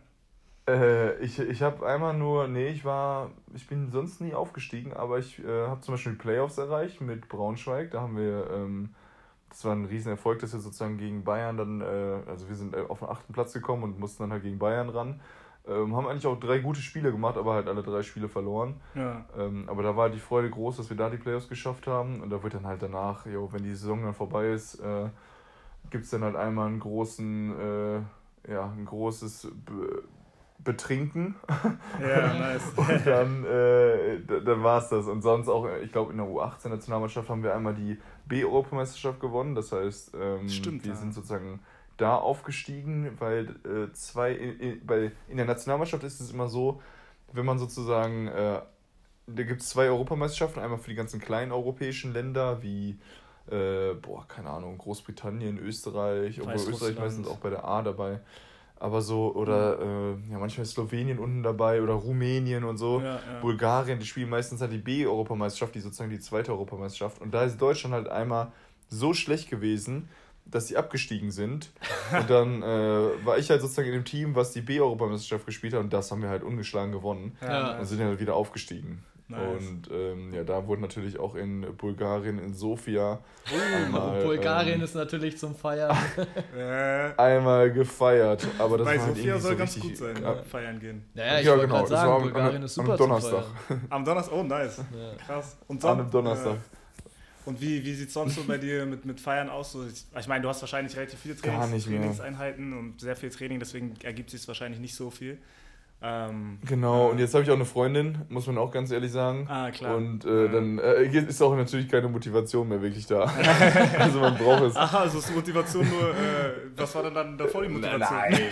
Äh, ich ich habe einmal nur, nee, ich war, ich bin sonst nie aufgestiegen, aber ich äh, habe zum Beispiel die Playoffs erreicht mit Braunschweig. Da haben wir, ähm, das war ein Riesenerfolg, dass wir sozusagen gegen Bayern dann, äh, also wir sind äh, auf den achten Platz gekommen und mussten dann halt gegen Bayern ran. Ähm, haben eigentlich auch drei gute Spiele gemacht, aber halt alle drei Spiele verloren. Ja. Ähm, aber da war die Freude groß, dass wir da die Playoffs geschafft haben. Und da wird dann halt danach, jo, wenn die Saison dann vorbei ist, äh, gibt es dann halt einmal einen großen, äh, ja, ein großes Be Betrinken. Ja, nice. Und dann, äh, d- dann war es das. Und sonst auch, ich glaube, in der U achtzehn-Nationalmannschaft haben wir einmal die B-Europameisterschaft gewonnen. Das heißt, ähm, Stimmt, wir ja. sind sozusagen da aufgestiegen, weil äh, zwei, in, in, bei, in der Nationalmannschaft ist es immer so, wenn man sozusagen, äh, da gibt es zwei Europameisterschaften, einmal für die ganzen kleinen europäischen Länder wie, äh, boah, keine Ahnung, Großbritannien, Österreich, obwohl Österreich Weißrussland. meistens auch bei der A dabei. Aber so, oder äh, ja, manchmal ist Slowenien unten dabei oder Rumänien und so. Ja, ja. Bulgarien, die spielen meistens halt die B-Europameisterschaft, die sozusagen die zweite Europameisterschaft. Und da ist Deutschland halt einmal so schlecht gewesen, dass sie abgestiegen sind. Und dann äh, war ich halt sozusagen in dem Team, was die B-Europameisterschaft gespielt hat und das haben wir halt ungeschlagen gewonnen. Ja, Und nice. sind halt wieder aufgestiegen. Nice. Und ähm, ja, da wurde natürlich auch in Bulgarien, in Sofia, einmal, Bulgarien ähm, ist natürlich zum Feiern. Äh, einmal gefeiert. Aber das bei war halt Sofia irgendwie soll so ganz richtig, gut sein, ja. ne? Feiern gehen. Naja, ich Ja, wollte genau, gerade das sagen, war am- Bulgarien am- ist am super Donnerstag. zum Feiern. Am Donnerstag, oh nice. Ja. Krass. Und An einem Donnerstag. Äh, und wie, wie sieht es sonst so bei dir mit, mit Feiern aus? So, ich, ich meine, du hast wahrscheinlich relativ viele Gar Trainings, nicht mehr. Trainingseinheiten und sehr viel Training, deswegen ergibt sich wahrscheinlich nicht so viel. Ähm, Genau, äh, und jetzt habe ich auch eine Freundin, muss man auch ganz ehrlich sagen. Ah, klar. Und äh, Ja. dann äh, ist auch natürlich keine Motivation mehr wirklich da. Also man braucht es. Aha, also ist die Motivation nur, äh, was war denn dann davor die Motivation?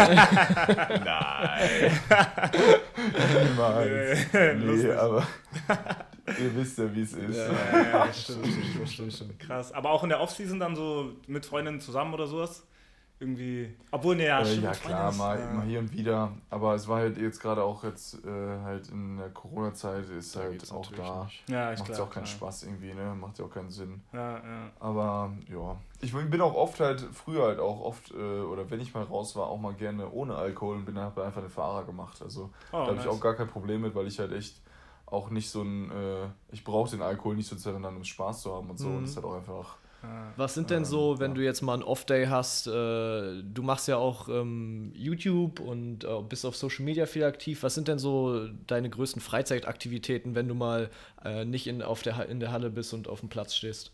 Nein. Niemals. Äh, Nee, lustig. aber ihr wisst ja, wie es ist. Ja, ja, stimmt, stimmt, stimmt, stimmt. Krass. Aber auch in der Offseason dann so mit Freundinnen zusammen oder sowas? irgendwie. Obwohl, ne, ja, Äh, stimmt, ja mit klar, Freunden mal, ist, mal äh, hier und wieder. Aber es war halt jetzt gerade auch jetzt äh, halt in der Corona-Zeit ist Da halt geht's auch natürlich da. nicht. Ja, ich Macht ja glaube. auch keinen Ja. Spaß irgendwie, ne? Macht ja auch keinen Sinn. Ja, ja. Aber ja, ich bin auch oft halt, früher halt auch oft, äh, oder wenn ich mal raus war, auch mal gerne ohne Alkohol und bin dann halt einfach den Fahrer gemacht. Also Oh, da habe nice. ich auch gar kein Problem mit, weil ich halt echt auch nicht so ein, äh, ich brauche den Alkohol nicht sozusagen dann, um Spaß zu haben und so. Mhm. Und das ist halt auch einfach. Ja. Was sind denn Ähm, so, wenn ja. du jetzt mal einen Off-Day hast, äh, du machst ja auch ähm, YouTube und äh, bist auf Social Media viel aktiv, was sind denn so deine größten Freizeitaktivitäten, wenn du mal äh, nicht in, auf der, Ha- in der Halle bist und auf dem Platz stehst?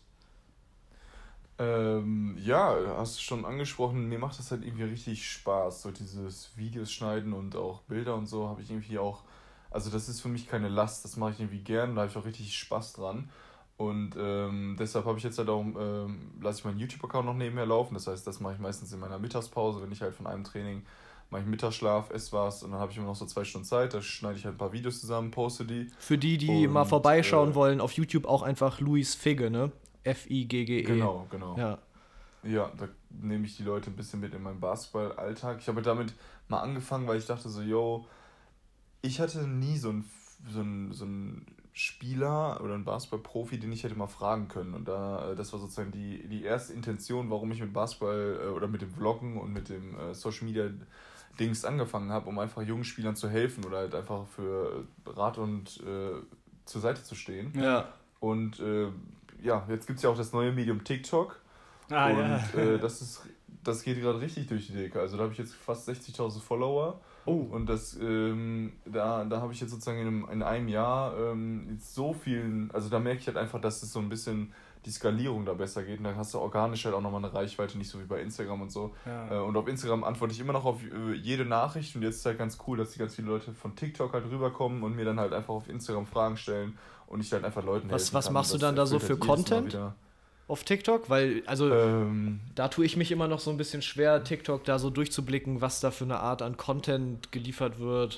Ähm, ja, hast du schon angesprochen, mir macht das halt irgendwie richtig Spaß, so dieses Videos schneiden und auch Bilder und so habe ich irgendwie auch, also das ist für mich keine Last, das mache ich irgendwie gern, da habe ich auch richtig Spaß dran und ähm, deshalb habe ich jetzt halt auch, ähm, lasse ich meinen YouTube-Account noch nebenher laufen, das heißt, das mache ich meistens in meiner Mittagspause, wenn ich halt von einem Training mache ich Mittagsschlaf, esse was und dann habe ich immer noch so zwei Stunden Zeit, da schneide ich halt ein paar Videos zusammen, poste die. Für die, die mal Und, vorbeischauen äh, wollen, auf YouTube auch einfach Luis Figge, ne? F I G G E. Genau, genau. Ja. Ja, da nehme ich die Leute ein bisschen mit in meinen Basketball-Alltag. Ich habe damit mal angefangen, weil ich dachte so, yo, ich hatte nie so einen so ein, so ein Spieler oder einen Basketball-Profi, den ich hätte mal fragen können. Und da, äh, das war sozusagen die, die erste Intention, warum ich mit Basketball äh, oder mit dem Vloggen und mit dem äh, Social-Media-Dings angefangen habe, um einfach jungen Spielern zu helfen oder halt einfach für Rat und äh, zur Seite zu stehen. Ja. Und äh, ja, jetzt gibt es ja auch das neue Medium TikTok. Ah, und ja. äh, das ist das geht gerade richtig durch die Decke. Also da habe ich jetzt fast sechzigtausend Follower. Oh. Und das, ähm, da, da habe ich jetzt sozusagen in einem, in einem Jahr ähm, jetzt so vielen, also da merke ich halt einfach, dass es so ein bisschen die Skalierung da besser geht. Und dann hast du organisch halt auch nochmal eine Reichweite, nicht so wie bei Instagram und so. Ja. Äh, und auf Instagram antworte ich immer noch auf äh, jede Nachricht. Und jetzt ist halt ganz cool, dass die ganz viele Leute von TikTok halt rüberkommen und mir dann halt einfach auf Instagram Fragen stellen und ich halt einfach Leuten Was- helfen was kann. machst du Das dann da so erfüllt für halt jedes Mal Content? wieder. Auf TikTok? Weil, also, Ähm, da tue ich mich immer noch so ein bisschen schwer, TikTok da so durchzublicken, was da für eine Art an Content geliefert wird.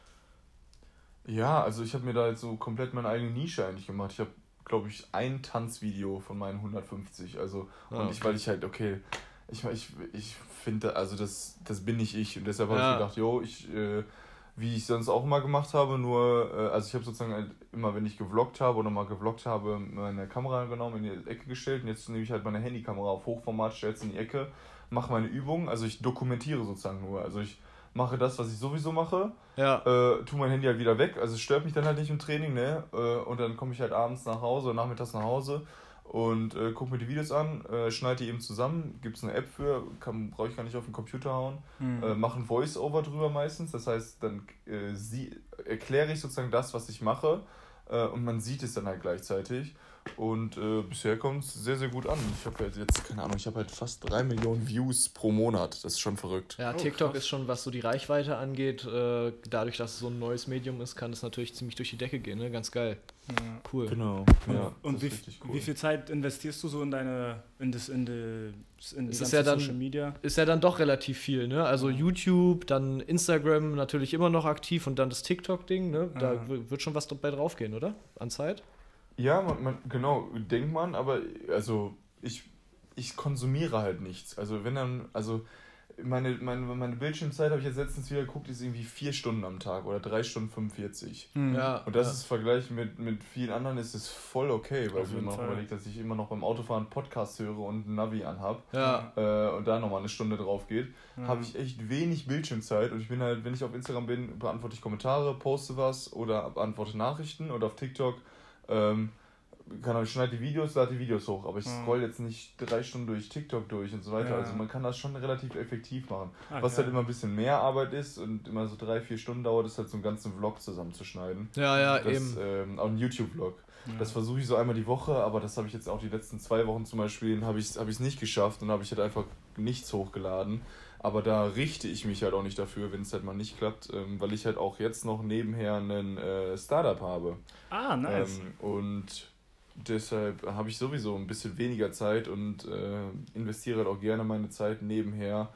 Ja, also ich habe mir da jetzt so komplett meine eigene Nische eigentlich gemacht. Ich habe, glaube ich, ein Tanzvideo von meinen hundertfünfzig. Also, Ah, und ich, okay. weil ich halt, okay, ich, ich, ich finde, also das, das bin nicht ich. Und deshalb habe Ja. ich gedacht, jo, ich, äh, wie ich sonst auch immer gemacht habe, nur, äh, also ich habe sozusagen halt immer, wenn ich gevloggt habe oder mal gevloggt habe, meine Kamera genommen, in die Ecke gestellt und jetzt nehme ich halt meine Handykamera auf Hochformat, stelle es in die Ecke, mache meine Übungen, also ich dokumentiere sozusagen nur. Also ich mache das, was ich sowieso mache, Ja. äh, tu mein Handy halt wieder weg, also es stört mich dann halt nicht im Training, ne? Äh, und dann komme ich halt abends nach Hause oder nachmittags nach Hause und äh, gucke mir die Videos an, äh, schneide die eben zusammen, gibt es eine App für, brauche ich gar nicht auf den Computer hauen, Hm. äh, mache ein Voice-Over drüber meistens, das heißt, dann äh, sie, erkläre ich sozusagen das, was ich mache äh, und man sieht es dann halt gleichzeitig. Und äh, bisher kommt es sehr, sehr gut an. Ich habe halt jetzt, keine Ahnung, ich habe halt fast drei Millionen Views pro Monat. Das ist schon verrückt. Ja, Oh, TikTok krass. ist schon, was so die Reichweite angeht, äh, dadurch, dass es so ein neues Medium ist, kann es natürlich ziemlich durch die Decke gehen, ne? Ganz geil. Ja. Cool. Genau. Ja, Und das wie, ist richtig cool. wie viel Zeit investierst du so in deine, in das, in die, in die Es ist ganze ja dann- Social Media? Ist ja dann doch relativ viel, ne? Also YouTube, dann Instagram natürlich immer noch aktiv und dann das TikTok-Ding, ne? Da Ja. w- wird schon was dabei draufgehen, oder? An Zeit? Ja, man, man, genau, denkt man, aber also ich, ich konsumiere halt nichts. Also wenn dann, also meine, meine, meine Bildschirmzeit habe ich jetzt letztens wieder geguckt, ist irgendwie vier Stunden am Tag oder drei Stunden fünfundvierzig. Hm. Ja. Und das ja. ist im Vergleich mit, mit vielen anderen ist es voll okay, weil Auf wenn jeden man auch Fall. überlegt, dass ich immer noch beim Autofahren Podcast höre und ein Navi anhab Ja. äh, und da nochmal eine Stunde drauf geht, Ja. habe ich echt wenig Bildschirmzeit und ich bin halt, wenn ich auf Instagram bin, beantworte ich Kommentare, poste was oder beantworte Nachrichten und auf TikTok ähm, kann ich schneide die Videos, lade die Videos hoch, aber ich Ja. scroll jetzt nicht drei Stunden durch TikTok durch und so weiter. Ja. Also man kann das schon relativ effektiv machen. Ah, Was geil. halt immer ein bisschen mehr Arbeit ist und immer so drei, vier Stunden dauert, ist halt so einen ganzen Vlog zusammenzuschneiden. Ja, ja, Das, eben. ähm, auch ein YouTube-Vlog. Ja. Das versuche ich so einmal die Woche, aber das habe ich jetzt auch die letzten zwei Wochen zum Beispiel, habe ich es hab ich's nicht geschafft und habe ich halt einfach nichts hochgeladen. Aber da richte ich mich halt auch nicht dafür, wenn es halt mal nicht klappt, ähm, weil ich halt auch jetzt noch nebenher einen äh, Startup habe. Ah, nice. Ähm, und deshalb habe ich sowieso ein bisschen weniger Zeit und äh, investiere halt auch gerne meine Zeit nebenher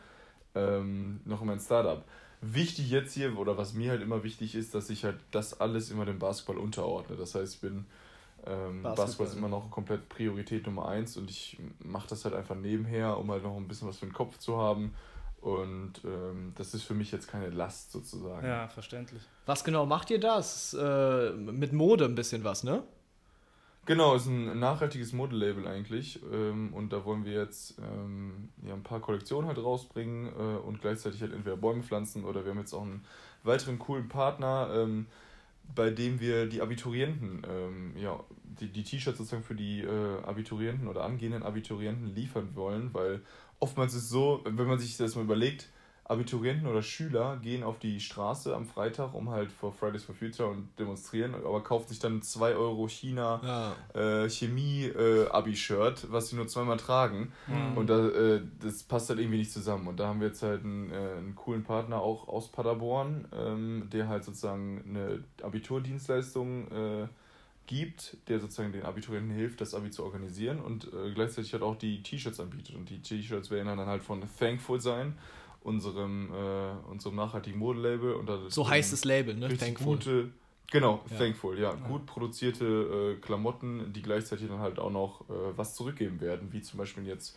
ähm, noch in mein Startup. Wichtig jetzt hier, oder was mir halt immer wichtig ist, dass ich halt das alles immer dem Basketball unterordne. Das heißt, ich bin Ähm, Basketball. Basketball ist immer noch komplett Priorität Nummer eins und ich mache das halt einfach nebenher, um halt noch ein bisschen was für den Kopf zu haben. Und ähm, das ist für mich jetzt keine Last sozusagen. Ja, verständlich. Was genau macht ihr da? Es ist äh, mit Mode ein bisschen was, ne? Genau, es ist ein nachhaltiges Modelabel eigentlich. Ähm, und da wollen wir jetzt ähm, ja, ein paar Kollektionen halt rausbringen äh, und gleichzeitig halt entweder Bäume pflanzen oder wir haben jetzt auch einen weiteren coolen Partner, ähm, bei dem wir die Abiturienten, ähm, ja, die, die T-Shirts sozusagen für die äh, Abiturienten oder angehenden Abiturienten liefern wollen, weil oftmals ist es so, wenn man sich das mal überlegt, Abiturienten oder Schüler gehen auf die Straße am Freitag, um halt for Fridays for Future und demonstrieren, aber kaufen sich dann zwei Euro China ja. äh, Chemie-Abi-Shirt, äh, was sie nur zweimal tragen. Mhm. Und da, äh, das passt halt irgendwie nicht zusammen. Und da haben wir jetzt halt einen, äh, einen coolen Partner auch aus Paderborn, ähm, der halt sozusagen eine Abiturdienstleistung äh, gibt, der sozusagen den Abiturienten hilft, das Abi zu organisieren und äh, gleichzeitig halt auch die T-Shirts anbietet. Und die T-Shirts werden dann halt von Thankful sein, unserem, äh, unserem nachhaltigen Modelabel. Und da so heißt das Label, ne? Thankful. Gute, genau, ja. Thankful, ja. ja. Gut produzierte äh, Klamotten, die gleichzeitig dann halt auch noch äh, was zurückgeben werden, wie zum Beispiel jetzt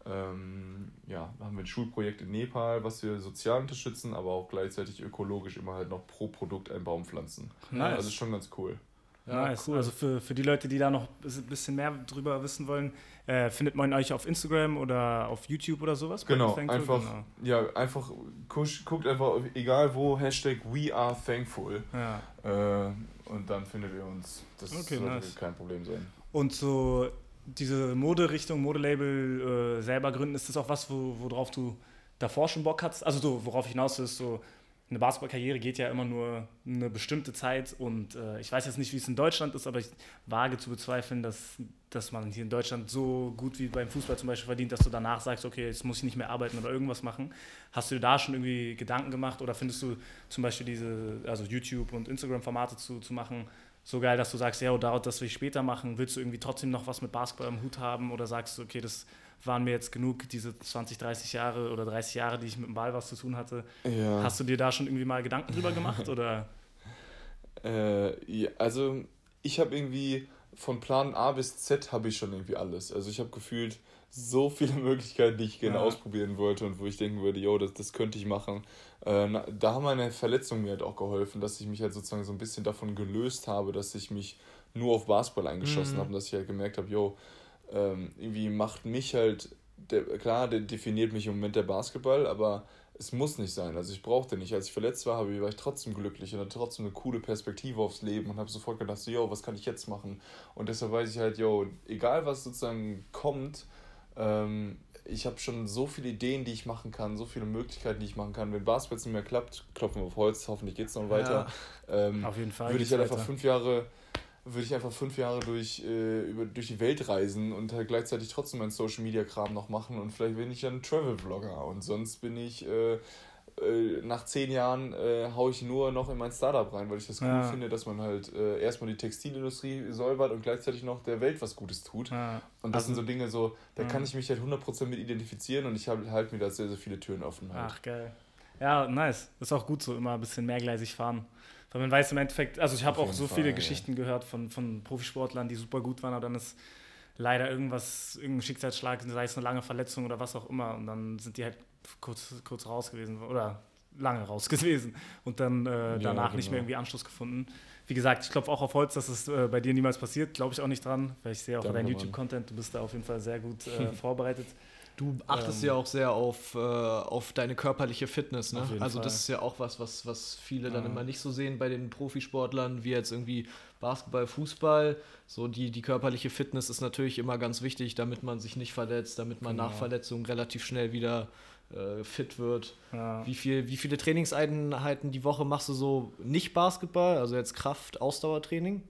ähm, ja, haben wir ein Schulprojekt in Nepal, was wir sozial unterstützen, aber auch gleichzeitig ökologisch immer halt noch pro Produkt einen Baum pflanzen. Nice. Also schon ganz cool. Ja, nice. Cool. Also für, für die Leute, die da noch ein bisschen mehr drüber wissen wollen, äh, findet man euch auf Instagram oder auf YouTube oder sowas? Genau, einfach, genau. Ja, einfach kusch, guckt einfach, egal wo, Hashtag We Are Thankful. Ja. Äh, und dann findet ihr uns. Das okay, sollte nice. kein Problem sein. Und so diese Moderichtung, Modelabel äh, selber gründen, ist das auch was, wo, worauf du davor schon Bock hattest? Also so, worauf ich hinaus will, ist so, eine Basketballkarriere geht ja immer nur eine bestimmte Zeit und äh, ich weiß jetzt nicht, wie es in Deutschland ist, aber ich wage zu bezweifeln, dass, dass man hier in Deutschland so gut wie beim Fußball zum Beispiel verdient, dass du danach sagst, okay, jetzt muss ich nicht mehr arbeiten oder irgendwas machen. Hast du dir da schon irgendwie Gedanken gemacht oder findest du zum Beispiel diese, also YouTube- und Instagram-Formate zu, zu machen, so geil, dass du sagst, ja, oder das will ich später machen, willst du irgendwie trotzdem noch was mit Basketball am Hut haben oder sagst du, okay, das waren mir jetzt genug, diese zwanzig, dreißig Jahre oder dreißig Jahre, die ich mit dem Ball was zu tun hatte. Ja. Hast du dir da schon irgendwie mal Gedanken drüber gemacht? Oder? äh, ja, also ich habe irgendwie von Plan A bis Z habe ich schon irgendwie alles. Also ich habe gefühlt so viele Möglichkeiten, die ich gerne ja. ausprobieren wollte und wo ich denken würde, yo, das, das könnte ich machen. Äh, na, da haben meine Verletzungen mir halt auch geholfen, dass ich mich halt sozusagen so ein bisschen davon gelöst habe, dass ich mich nur auf Basketball eingeschossen mhm. habe und dass ich halt gemerkt habe, yo, ähm, irgendwie macht mich halt, der, klar, der definiert mich im Moment der Basketball, aber es muss nicht sein. Also ich brauchte nicht. Als ich verletzt war, war ich trotzdem glücklich und hatte trotzdem eine coole Perspektive aufs Leben und habe sofort gedacht, so, yo, was kann ich jetzt machen? Und deshalb weiß ich halt, yo, egal was sozusagen kommt, ähm, ich habe schon so viele Ideen, die ich machen kann, so viele Möglichkeiten, die ich machen kann. Wenn Basketball nicht mehr klappt, klopfen wir auf Holz, hoffentlich geht es noch weiter. Ja, ähm, auf jeden Fall. Würde ich halt einfach fünf Jahre... würde ich einfach fünf Jahre durch, äh, über, durch die Welt reisen und halt gleichzeitig trotzdem meinen Social-Media-Kram noch machen und vielleicht bin ich ja ein Travel-Vlogger und sonst bin ich, äh, äh, nach zehn Jahren äh, haue ich nur noch in mein Startup rein, weil ich das cool ja. finde, dass man halt äh, erstmal die Textilindustrie säubert und gleichzeitig noch der Welt was Gutes tut. Ja. Und das also, sind so Dinge, so da ja. kann ich mich halt hundert Prozent mit identifizieren und ich halt, halt mir da sehr, sehr viele Türen offen. Halt. Ach, geil. Ja, nice. Ist auch gut so, immer ein bisschen mehrgleisig fahren. Weil man weiß im Endeffekt, also ich habe auch so Fall, viele ja. Geschichten gehört von, von Profisportlern, die super gut waren, aber dann ist leider irgendwas, irgendein Schicksalsschlag, sei es eine lange Verletzung oder was auch immer und dann sind die halt kurz, kurz raus gewesen oder lange raus gewesen und dann äh, danach ja, genau. nicht mehr irgendwie Anschluss gefunden. Wie gesagt, ich klopfe auch auf Holz, dass es äh, bei dir niemals passiert, glaube ich auch nicht dran, weil ich sehe auch deinen YouTube-Content, du bist da auf jeden Fall sehr gut äh, vorbereitet. Du achtest ähm, ja auch sehr auf, äh, auf deine körperliche Fitness, ne? Also Fall. Das ist ja auch was, was, was viele ja. dann immer nicht so sehen bei den Profisportlern, wie jetzt irgendwie Basketball, Fußball. So die, die körperliche Fitness ist natürlich immer ganz wichtig, damit man sich nicht verletzt, damit man genau. nach Verletzungen relativ schnell wieder äh, fit wird. Ja. Wie, viel, wie viele Trainingseinheiten die Woche machst du so nicht Basketball, also jetzt Kraft, Ausdauertraining?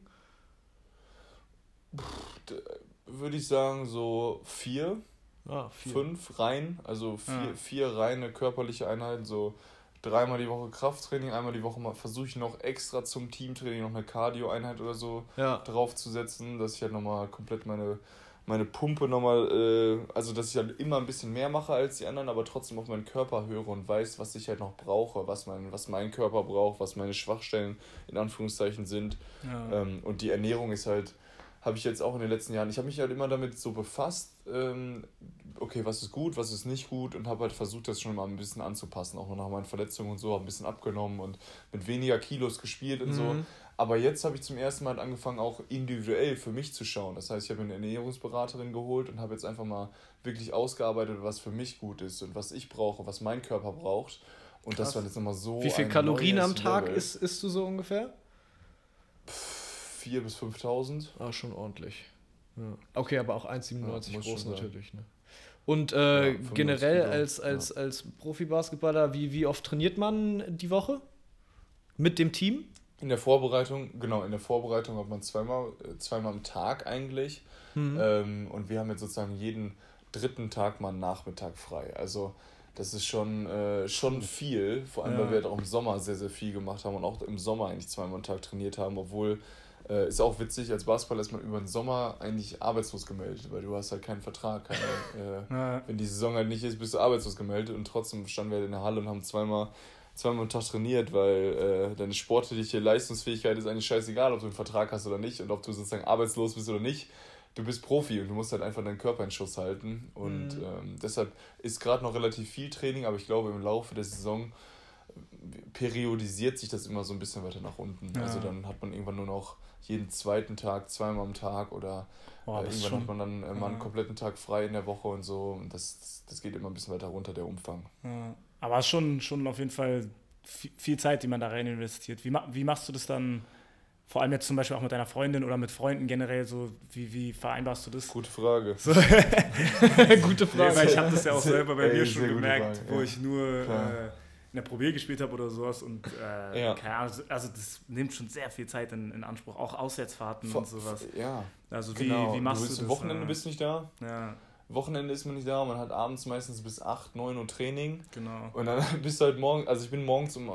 Würde ich sagen so vier. Ah, vier. Fünf rein, also vier, ja. vier reine körperliche Einheiten, so dreimal die Woche Krafttraining, einmal die Woche mal versuche ich noch extra zum Teamtraining noch eine Cardio-Einheit oder so ja. draufzusetzen, dass ich halt nochmal komplett meine, meine Pumpe nochmal, äh, also dass ich halt immer ein bisschen mehr mache als die anderen, aber trotzdem auf meinen Körper höre und weiß, was ich halt noch brauche, was mein, was mein Körper braucht, was meine Schwachstellen in Anführungszeichen sind. Ja. Ähm, und die Ernährung ist halt habe ich jetzt auch in den letzten Jahren, ich habe mich halt immer damit so befasst, ähm, okay, was ist gut, was ist nicht gut und habe halt versucht, das schon mal ein bisschen anzupassen, auch nach meinen Verletzungen und so, habe ein bisschen abgenommen und mit weniger Kilos gespielt und mhm. so. Aber jetzt habe ich zum ersten Mal angefangen, auch individuell für mich zu schauen. Das heißt, ich habe eine Ernährungsberaterin geholt und habe jetzt einfach mal wirklich ausgearbeitet, was für mich gut ist und was ich brauche, was mein Körper braucht. Und Krass. Das war jetzt nochmal so. Wie viel Kalorien am Tag isst, isst du so ungefähr? viertausend bis fünftausend. Ah, schon ordentlich. Ja. Okay, aber auch eins Komma siebenundneunzig ja, groß natürlich. Ne? Und äh, ja, generell als, als, ja. als Profi-Basketballer, wie, wie oft trainiert man die Woche? Mit dem Team? In der Vorbereitung, genau, in der Vorbereitung hat man zweimal, zweimal am Tag eigentlich. Mhm. Ähm, und wir haben jetzt sozusagen jeden dritten Tag mal einen Nachmittag frei. Also das ist schon, äh, schon viel, vor allem, ja. weil wir halt auch im Sommer sehr, sehr viel gemacht haben und auch im Sommer eigentlich zweimal am Tag trainiert haben, obwohl, äh, ist auch witzig, als Basketballer ist man über den Sommer eigentlich arbeitslos gemeldet, weil du hast halt keinen Vertrag. Keine, äh, ja. Wenn die Saison halt nicht ist, bist du arbeitslos gemeldet und trotzdem standen wir halt in der Halle und haben zweimal, zweimal am Tag trainiert, weil äh, deine sportliche Leistungsfähigkeit ist eigentlich scheißegal, ob du einen Vertrag hast oder nicht und ob du sozusagen arbeitslos bist oder nicht. Du bist Profi und du musst halt einfach deinen Körper in Schuss halten und mhm. ähm, deshalb ist gerade noch relativ viel Training, aber ich glaube im Laufe der Saison periodisiert sich das immer so ein bisschen weiter nach unten. Ja. Also dann hat man irgendwann nur noch jeden zweiten Tag, zweimal am Tag oder oh, äh, irgendwann schon, hat man dann äh, mal einen ja. kompletten Tag frei in der Woche und so und das, das geht immer ein bisschen weiter runter, der Umfang. Ja. Aber es ist schon, schon auf jeden Fall viel Zeit, die man da rein investiert. Wie, wie machst du das dann? Vor allem jetzt zum Beispiel auch mit deiner Freundin oder mit Freunden generell, so wie, wie vereinbarst du das? Gute Frage. So. Gute Frage. Weil ich habe das ja auch selber bei Ey, mir schon gemerkt, wo ja. ich nur äh, in der Probe gespielt habe oder sowas und äh, ja. keine Ahnung, also das nimmt schon sehr viel Zeit in, in Anspruch, auch Auswärtsfahrten Vor, und sowas. Ja, also wie, genau. wie machst du, du das? Wochenende äh, bist du nicht da. Ja. Wochenende ist man nicht da, man hat abends meistens bis acht, neun Uhr Training. Genau. Und dann bist du halt morgen, also ich bin morgens um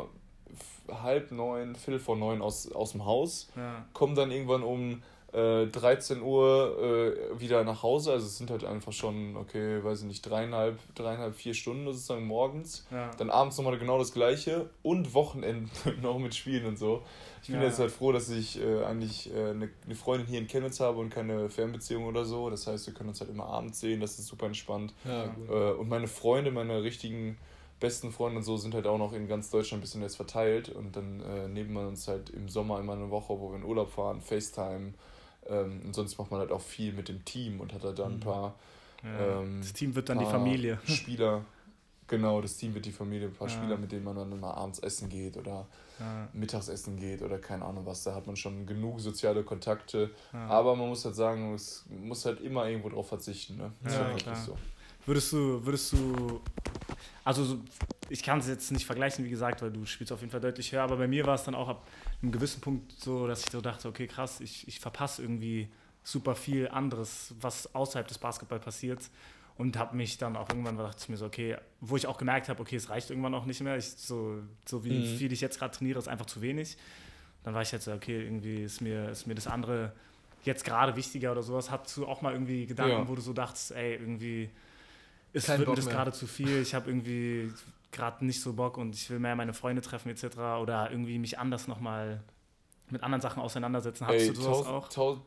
halb neun, viertel vor neun aus, aus dem Haus, ja. komme dann irgendwann um äh, dreizehn Uhr äh, wieder nach Hause, also es sind halt einfach schon, okay, weiß ich nicht, dreieinhalb, dreieinhalb, vier Stunden sozusagen morgens, ja. dann abends nochmal genau das Gleiche und Wochenenden noch mit Spielen und so. Ich bin ja. jetzt halt froh, dass ich äh, eigentlich äh, eine, eine Freundin hier in Chemnitz habe und keine Fernbeziehung oder so, das heißt, wir können uns halt immer abends sehen, das ist super entspannt. Ja, äh, und meine Freunde, meine richtigen besten Freunde und so sind halt auch noch in ganz Deutschland ein bisschen jetzt verteilt und dann äh, nehmen wir uns halt im Sommer immer eine Woche, wo wir in Urlaub fahren, FaceTime ähm, und sonst macht man halt auch viel mit dem Team und hat halt da ein paar ja. ähm, das Team wird dann die Familie. Spieler, genau, das Team wird die Familie, ein paar ja. Spieler, mit denen man dann immer abends essen geht oder ja. Mittagessen geht oder keine Ahnung was, da hat man schon genug soziale Kontakte, ja. aber man muss halt sagen, es muss halt immer irgendwo drauf verzichten, ne? Das ja, ist halt klar. so. Würdest du, würdest du, also ich kann es jetzt nicht vergleichen, wie gesagt, weil du spielst auf jeden Fall deutlich höher, aber bei mir war es dann auch ab einem gewissen Punkt so, dass ich so dachte, okay krass, ich, ich verpasse irgendwie super viel anderes, was außerhalb des Basketball passiert und habe mich dann auch irgendwann dachte ich mir so, okay, wo ich auch gemerkt habe, okay, es reicht irgendwann auch nicht mehr, ich, so, so wie mhm. viel ich jetzt gerade trainiere, ist einfach zu wenig. Dann war ich jetzt so, okay, irgendwie ist mir, ist mir das andere jetzt gerade wichtiger oder sowas. Hattest du auch mal irgendwie Gedanken, ja. wo du so dachtest, ey, irgendwie es wird mir das gerade zu viel, ich habe irgendwie gerade nicht so Bock und ich will mehr meine Freunde treffen et cetera oder irgendwie mich anders nochmal mit anderen Sachen auseinandersetzen. Hattest Ey, du sowas tausend, auch? Tausend,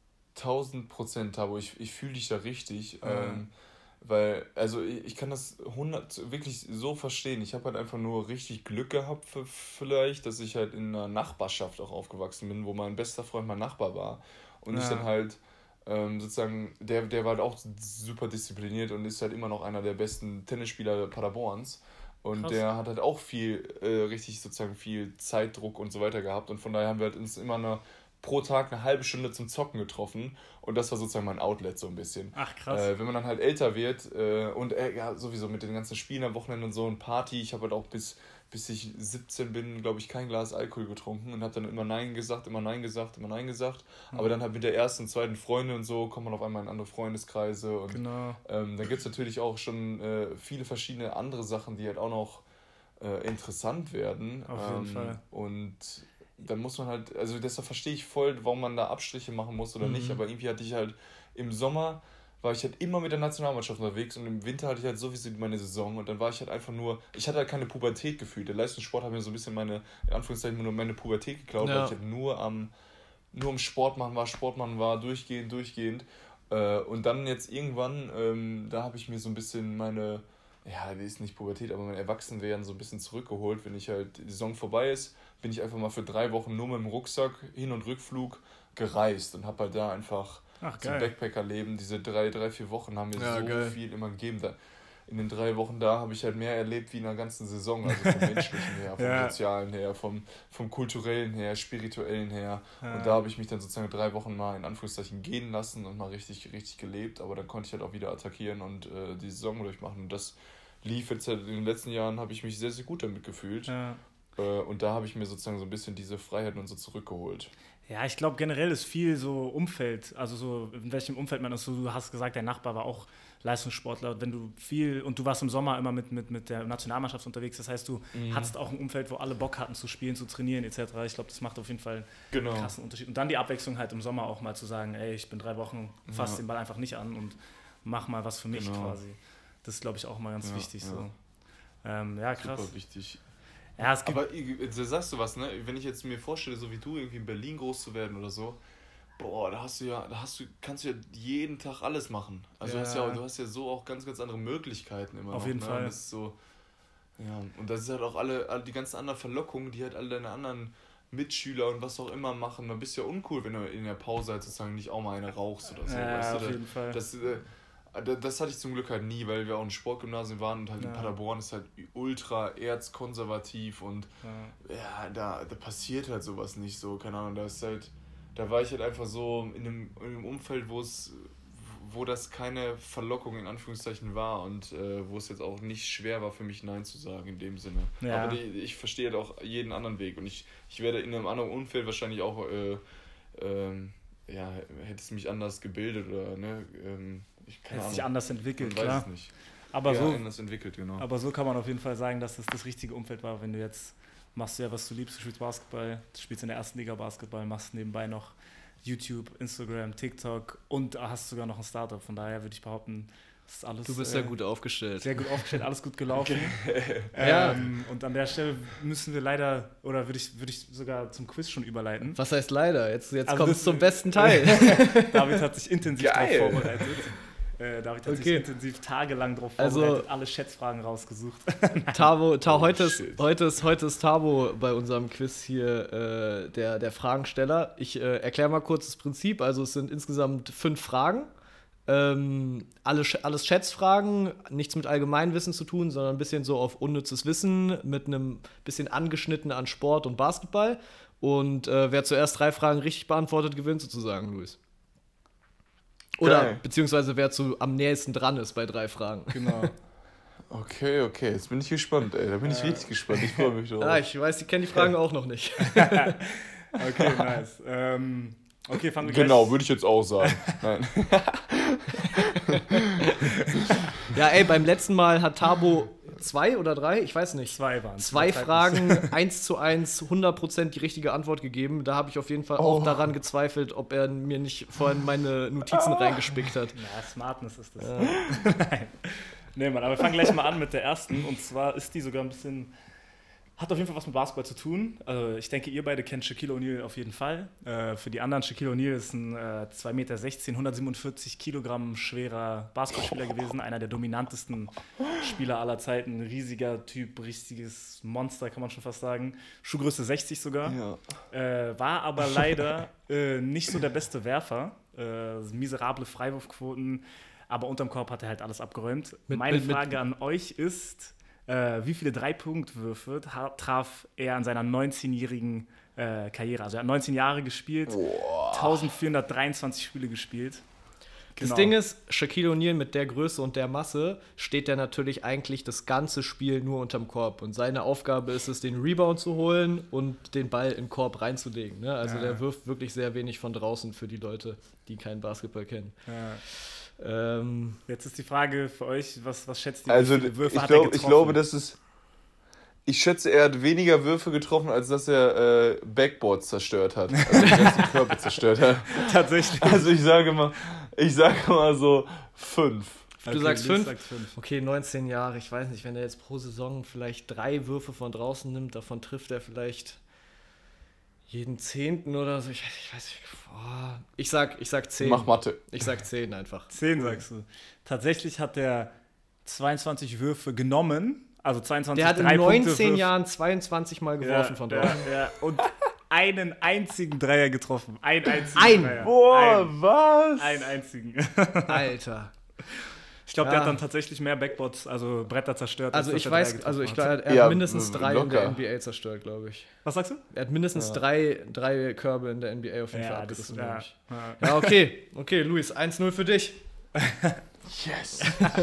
tausend Prozent, Tabo, ich, ich fühle dich da richtig, ja. ähm, weil, also ich, ich kann das hundert wirklich so verstehen, ich habe halt einfach nur richtig Glück gehabt für, vielleicht, dass ich halt in einer Nachbarschaft auch aufgewachsen bin, wo mein bester Freund mein Nachbar war und ja. ich dann halt Ähm, sozusagen, der, der war halt auch super diszipliniert und ist halt immer noch einer der besten Tennisspieler Paderborns. Und Krass. Der hat halt auch viel, äh, richtig sozusagen viel Zeitdruck und so weiter gehabt. Und von daher haben wir halt uns immer eine, pro Tag eine halbe Stunde zum Zocken getroffen. Und das war sozusagen mein Outlet so ein bisschen. Ach krass. Äh, wenn man dann halt älter wird äh, und äh, ja, sowieso mit den ganzen Spielen am Wochenende und so und Party. Ich habe halt auch bis, bis ich siebzehn bin, glaube ich, kein Glas Alkohol getrunken und habe dann immer Nein gesagt, immer Nein gesagt, immer Nein gesagt. Mhm. Aber dann halt mit der ersten, zweiten Freundin und so kommt man auf einmal in andere Freundeskreise. Und genau. ähm, dann gibt es natürlich auch schon äh, viele verschiedene andere Sachen, die halt auch noch äh, interessant werden. Auf jeden ähm, Fall. Und dann muss man halt, also deshalb verstehe ich voll, warum man da Abstriche machen muss oder mhm. nicht, aber irgendwie hatte ich halt im Sommer, war ich halt immer mit der Nationalmannschaft unterwegs und im Winter hatte ich halt sowieso meine Saison und dann war ich halt einfach nur, ich hatte halt keine Pubertät gefühlt. Der Leistungssport hat mir so ein bisschen meine, in Anführungszeichen, nur meine Pubertät geklaut, ja. weil ich halt nur am nur um Sportmann war, Sportmann war, durchgehend, durchgehend. Äh, und dann jetzt irgendwann, ähm, da habe ich mir so ein bisschen meine, ja, die ist nicht Pubertät, aber mein Erwachsenwerden so ein bisschen zurückgeholt. Wenn ich halt, die Saison vorbei ist, bin ich einfach mal für drei Wochen nur mit dem Rucksack, Hin- und Rückflug, gereist und habe halt da einfach Ach, so geil. Backpacker-Leben, diese drei, drei, vier Wochen haben mir Ja, so geil. viel immer gegeben. Da, in den drei Wochen da habe ich halt mehr erlebt wie in einer ganzen Saison, also vom Menschlichen her, vom Ja. Sozialen her, vom, vom Kulturellen her, Spirituellen her. Ja. Und da habe ich mich dann sozusagen drei Wochen mal in Anführungszeichen gehen lassen und mal richtig, richtig gelebt, aber dann konnte ich halt auch wieder attackieren und äh, die Saison durchmachen. Und das lief jetzt halt in den letzten Jahren, habe ich mich sehr, sehr gut damit gefühlt. Ja. Äh, und da habe ich mir sozusagen so ein bisschen diese Freiheiten und so zurückgeholt. Ja, ich glaube generell ist viel so Umfeld, also so in welchem Umfeld man ist. So, du hast gesagt, dein Nachbar war auch Leistungssportler. Wenn du viel, und du warst im Sommer immer mit, mit, mit der Nationalmannschaft unterwegs, das heißt, du Mhm. hattest auch ein Umfeld, wo alle Bock hatten zu spielen, zu trainieren et cetera. Ich glaube, das macht auf jeden Fall Genau. einen krassen Unterschied. Und dann die Abwechslung halt im Sommer auch mal zu sagen, ey, ich bin drei Wochen, fass Ja. den Ball einfach nicht an und mach mal was für mich Genau. quasi. Das ist, glaube ich, auch mal ganz Ja, wichtig. ja. So. Ähm, ja, krass. Super wichtig. Ja, es gibt Aber äh, sagst du was, ne? Wenn ich jetzt mir vorstelle, so wie du irgendwie in Berlin groß zu werden oder so, boah, da hast du ja, da hast du, kannst du ja jeden Tag alles machen. Also Ja. hast ja, auch- du hast ja so auch ganz, ganz andere Möglichkeiten immer Auf noch, jeden ne? Fall. Und das ist so, ja, und das ist halt auch alle, alle die ganzen anderen Verlockungen, die halt alle deine anderen Mitschüler und was auch immer machen. Man bist ja uncool, wenn du in der Pause halt sozusagen nicht auch mal eine rauchst oder so. Ja, weißt du? auf Da- jeden Fall. Das, äh, da- das hatte ich zum Glück halt nie, weil wir auch ein Sportgymnasium waren und halt in Ja. Paderborn ist halt ultra erzkonservativ und ja. ja, da, da passiert halt sowas nicht so, keine Ahnung, da ist halt, da war ich halt einfach so in einem, in einem Umfeld, wo es, wo das keine Verlockung in Anführungszeichen war und äh, wo es jetzt auch nicht schwer war für mich Nein zu sagen in dem Sinne. Ja. Aber die, ich verstehe halt auch jeden anderen Weg und ich, ich werde in einem anderen Umfeld wahrscheinlich auch, äh, ähm, ja, hätte es mich anders gebildet oder, ne, ähm, ich keine Hätte sich Ahnung, anders entwickelt, man weiß klar. es nicht. Aber, ja, so, anders entwickelt, genau. aber so kann man auf jeden Fall sagen, dass das das richtige Umfeld war, wenn du jetzt machst du ja, was du liebst, du spielst Basketball, du spielst in der ersten Liga Basketball, machst nebenbei noch YouTube, Instagram, TikTok und hast sogar noch ein Startup. Von daher würde ich behaupten, das ist alles Du bist äh, ja gut aufgestellt. sehr gut aufgestellt, alles gut gelaufen. Ja. ähm, und an der Stelle müssen wir leider, oder würde ich, würde ich sogar zum Quiz schon überleiten. Was heißt leider? Jetzt, jetzt Also kommt das- es zum besten Teil. David hat sich intensiv darauf Geil. vorbereitet. Äh, David hat sich Okay. intensiv tagelang darauf Also- vorbereitet, alle Schätzfragen rausgesucht. Tabo, Ta Oh, heute, ist, shit. heute, ist, heute ist Tabo bei unserem Quiz hier äh, der, der Fragensteller. Ich äh, erkläre mal kurz das Prinzip. Also es sind insgesamt fünf Fragen. Ähm, alle, Sch- alles Schätzfragen, nichts mit Allgemeinwissen zu tun, sondern ein bisschen so auf unnützes Wissen mit einem bisschen angeschnitten an Sport und Basketball. Und äh, wer zuerst drei Fragen richtig beantwortet, gewinnt sozusagen, Luis. Oder Geil. beziehungsweise wer zu, am nächsten dran ist bei drei Fragen. Genau. Okay, okay, jetzt bin ich gespannt, ey, da bin ich richtig gespannt, ich freue mich drauf. Ah, ich weiß, die kennen die Fragen auch noch nicht. Okay, nice. Ähm, okay, fangen wir gleich. Genau, würde ich jetzt auch sagen. Nein. Ja, ey, beim letzten Mal hat Tabo zwei oder drei, ich weiß nicht, Zwei waren zwei Fragen, eins zu eins, hundert Prozent die richtige Antwort gegeben. Da habe ich auf jeden Fall auch Oh. daran gezweifelt, ob er mir nicht vorhin meine Notizen reingespickt hat. Ja, Smartness ist das. Nein. Nee, Mann, aber wir fangen gleich mal an mit der ersten. Und zwar ist die sogar ein bisschen. Hat auf jeden Fall was mit Basketball zu tun. Also ich denke, ihr beide kennt Shaquille O'Neal auf jeden Fall. Äh, für die anderen, Shaquille O'Neal ist ein äh, zwei Meter sechzehn, hundertsiebenundvierzig Kilogramm schwerer Basketballspieler gewesen. Einer der dominantesten Spieler aller Zeiten. Ein riesiger Typ, richtiges Monster, kann man schon fast sagen. Schuhgröße sechzig sogar. Ja. Äh, war aber leider äh, nicht so der beste Werfer. Äh, miserable Freiwurfquoten. Aber unterm Korb hat er halt alles abgeräumt. Mit- Meine mit- mit- Frage an euch ist, äh, wie viele Drei-Punkt-Würfe ha- traf er in seiner neunzehnjährigen äh, Karriere? Also er hat neunzehn Jahre gespielt, eintausendvierhundertdreiundzwanzig Spiele gespielt. Das Genau. Ding ist, Shaquille O'Neal mit der Größe und der Masse steht der natürlich eigentlich das ganze Spiel nur unterm Korb. Und seine Aufgabe ist es, den Rebound zu holen und den Ball in den Korb reinzulegen. Ne? Also Ja. der wirft wirklich sehr wenig von draußen für die Leute, die keinen Basketball kennen. Ja. Ähm, Jetzt ist die Frage für euch, was, was schätzt ihr, Also wie viele Würfe ich, hat er glaub, getroffen? ich glaube, das ist. Ich schätze, er hat weniger Würfe getroffen, als dass er äh, Backboards zerstört hat. Also die ganzen Körper zerstört hat. Tatsächlich. Also ich sage mal, ich sage mal so fünf. du Okay, sagst Luis fünf? sagt fünf. Okay, neunzehn Jahre, ich weiß nicht, wenn er jetzt pro Saison vielleicht drei Würfe von draußen nimmt, davon trifft er vielleicht, jeden Zehnten oder so. Ich, ich weiß nicht. Boah. Ich sag, ich sag zehn. Mach Mathe. Ich sag zehn einfach. zehn sagst du. Tatsächlich hat der zweiundzwanzig Würfe genommen. Also zweiundzwanzig Der hat in neunzehn Jahren zweiundzwanzig Mal geworfen ja, von ja, draußen. ja. Und einen einzigen Dreier getroffen. Einen einzigen Ein? Dreier. Boah, Ein, was? einen einzigen. Alter. Ich glaube, Ja. der hat dann tatsächlich mehr Backboards, also Bretter zerstört. Also als ich dass er Dreier weiß, getroffen also ich hat. glaube, er hat Ja, mindestens drei in der locker. N B A zerstört, glaube ich. Was sagst du? Er hat mindestens drei, drei Körbe in der N B A auf jeden Fall Ja, das, abgerissen, ja, glaube ich. ja. Ja, okay. Okay, Luis, eins null für dich. Yes.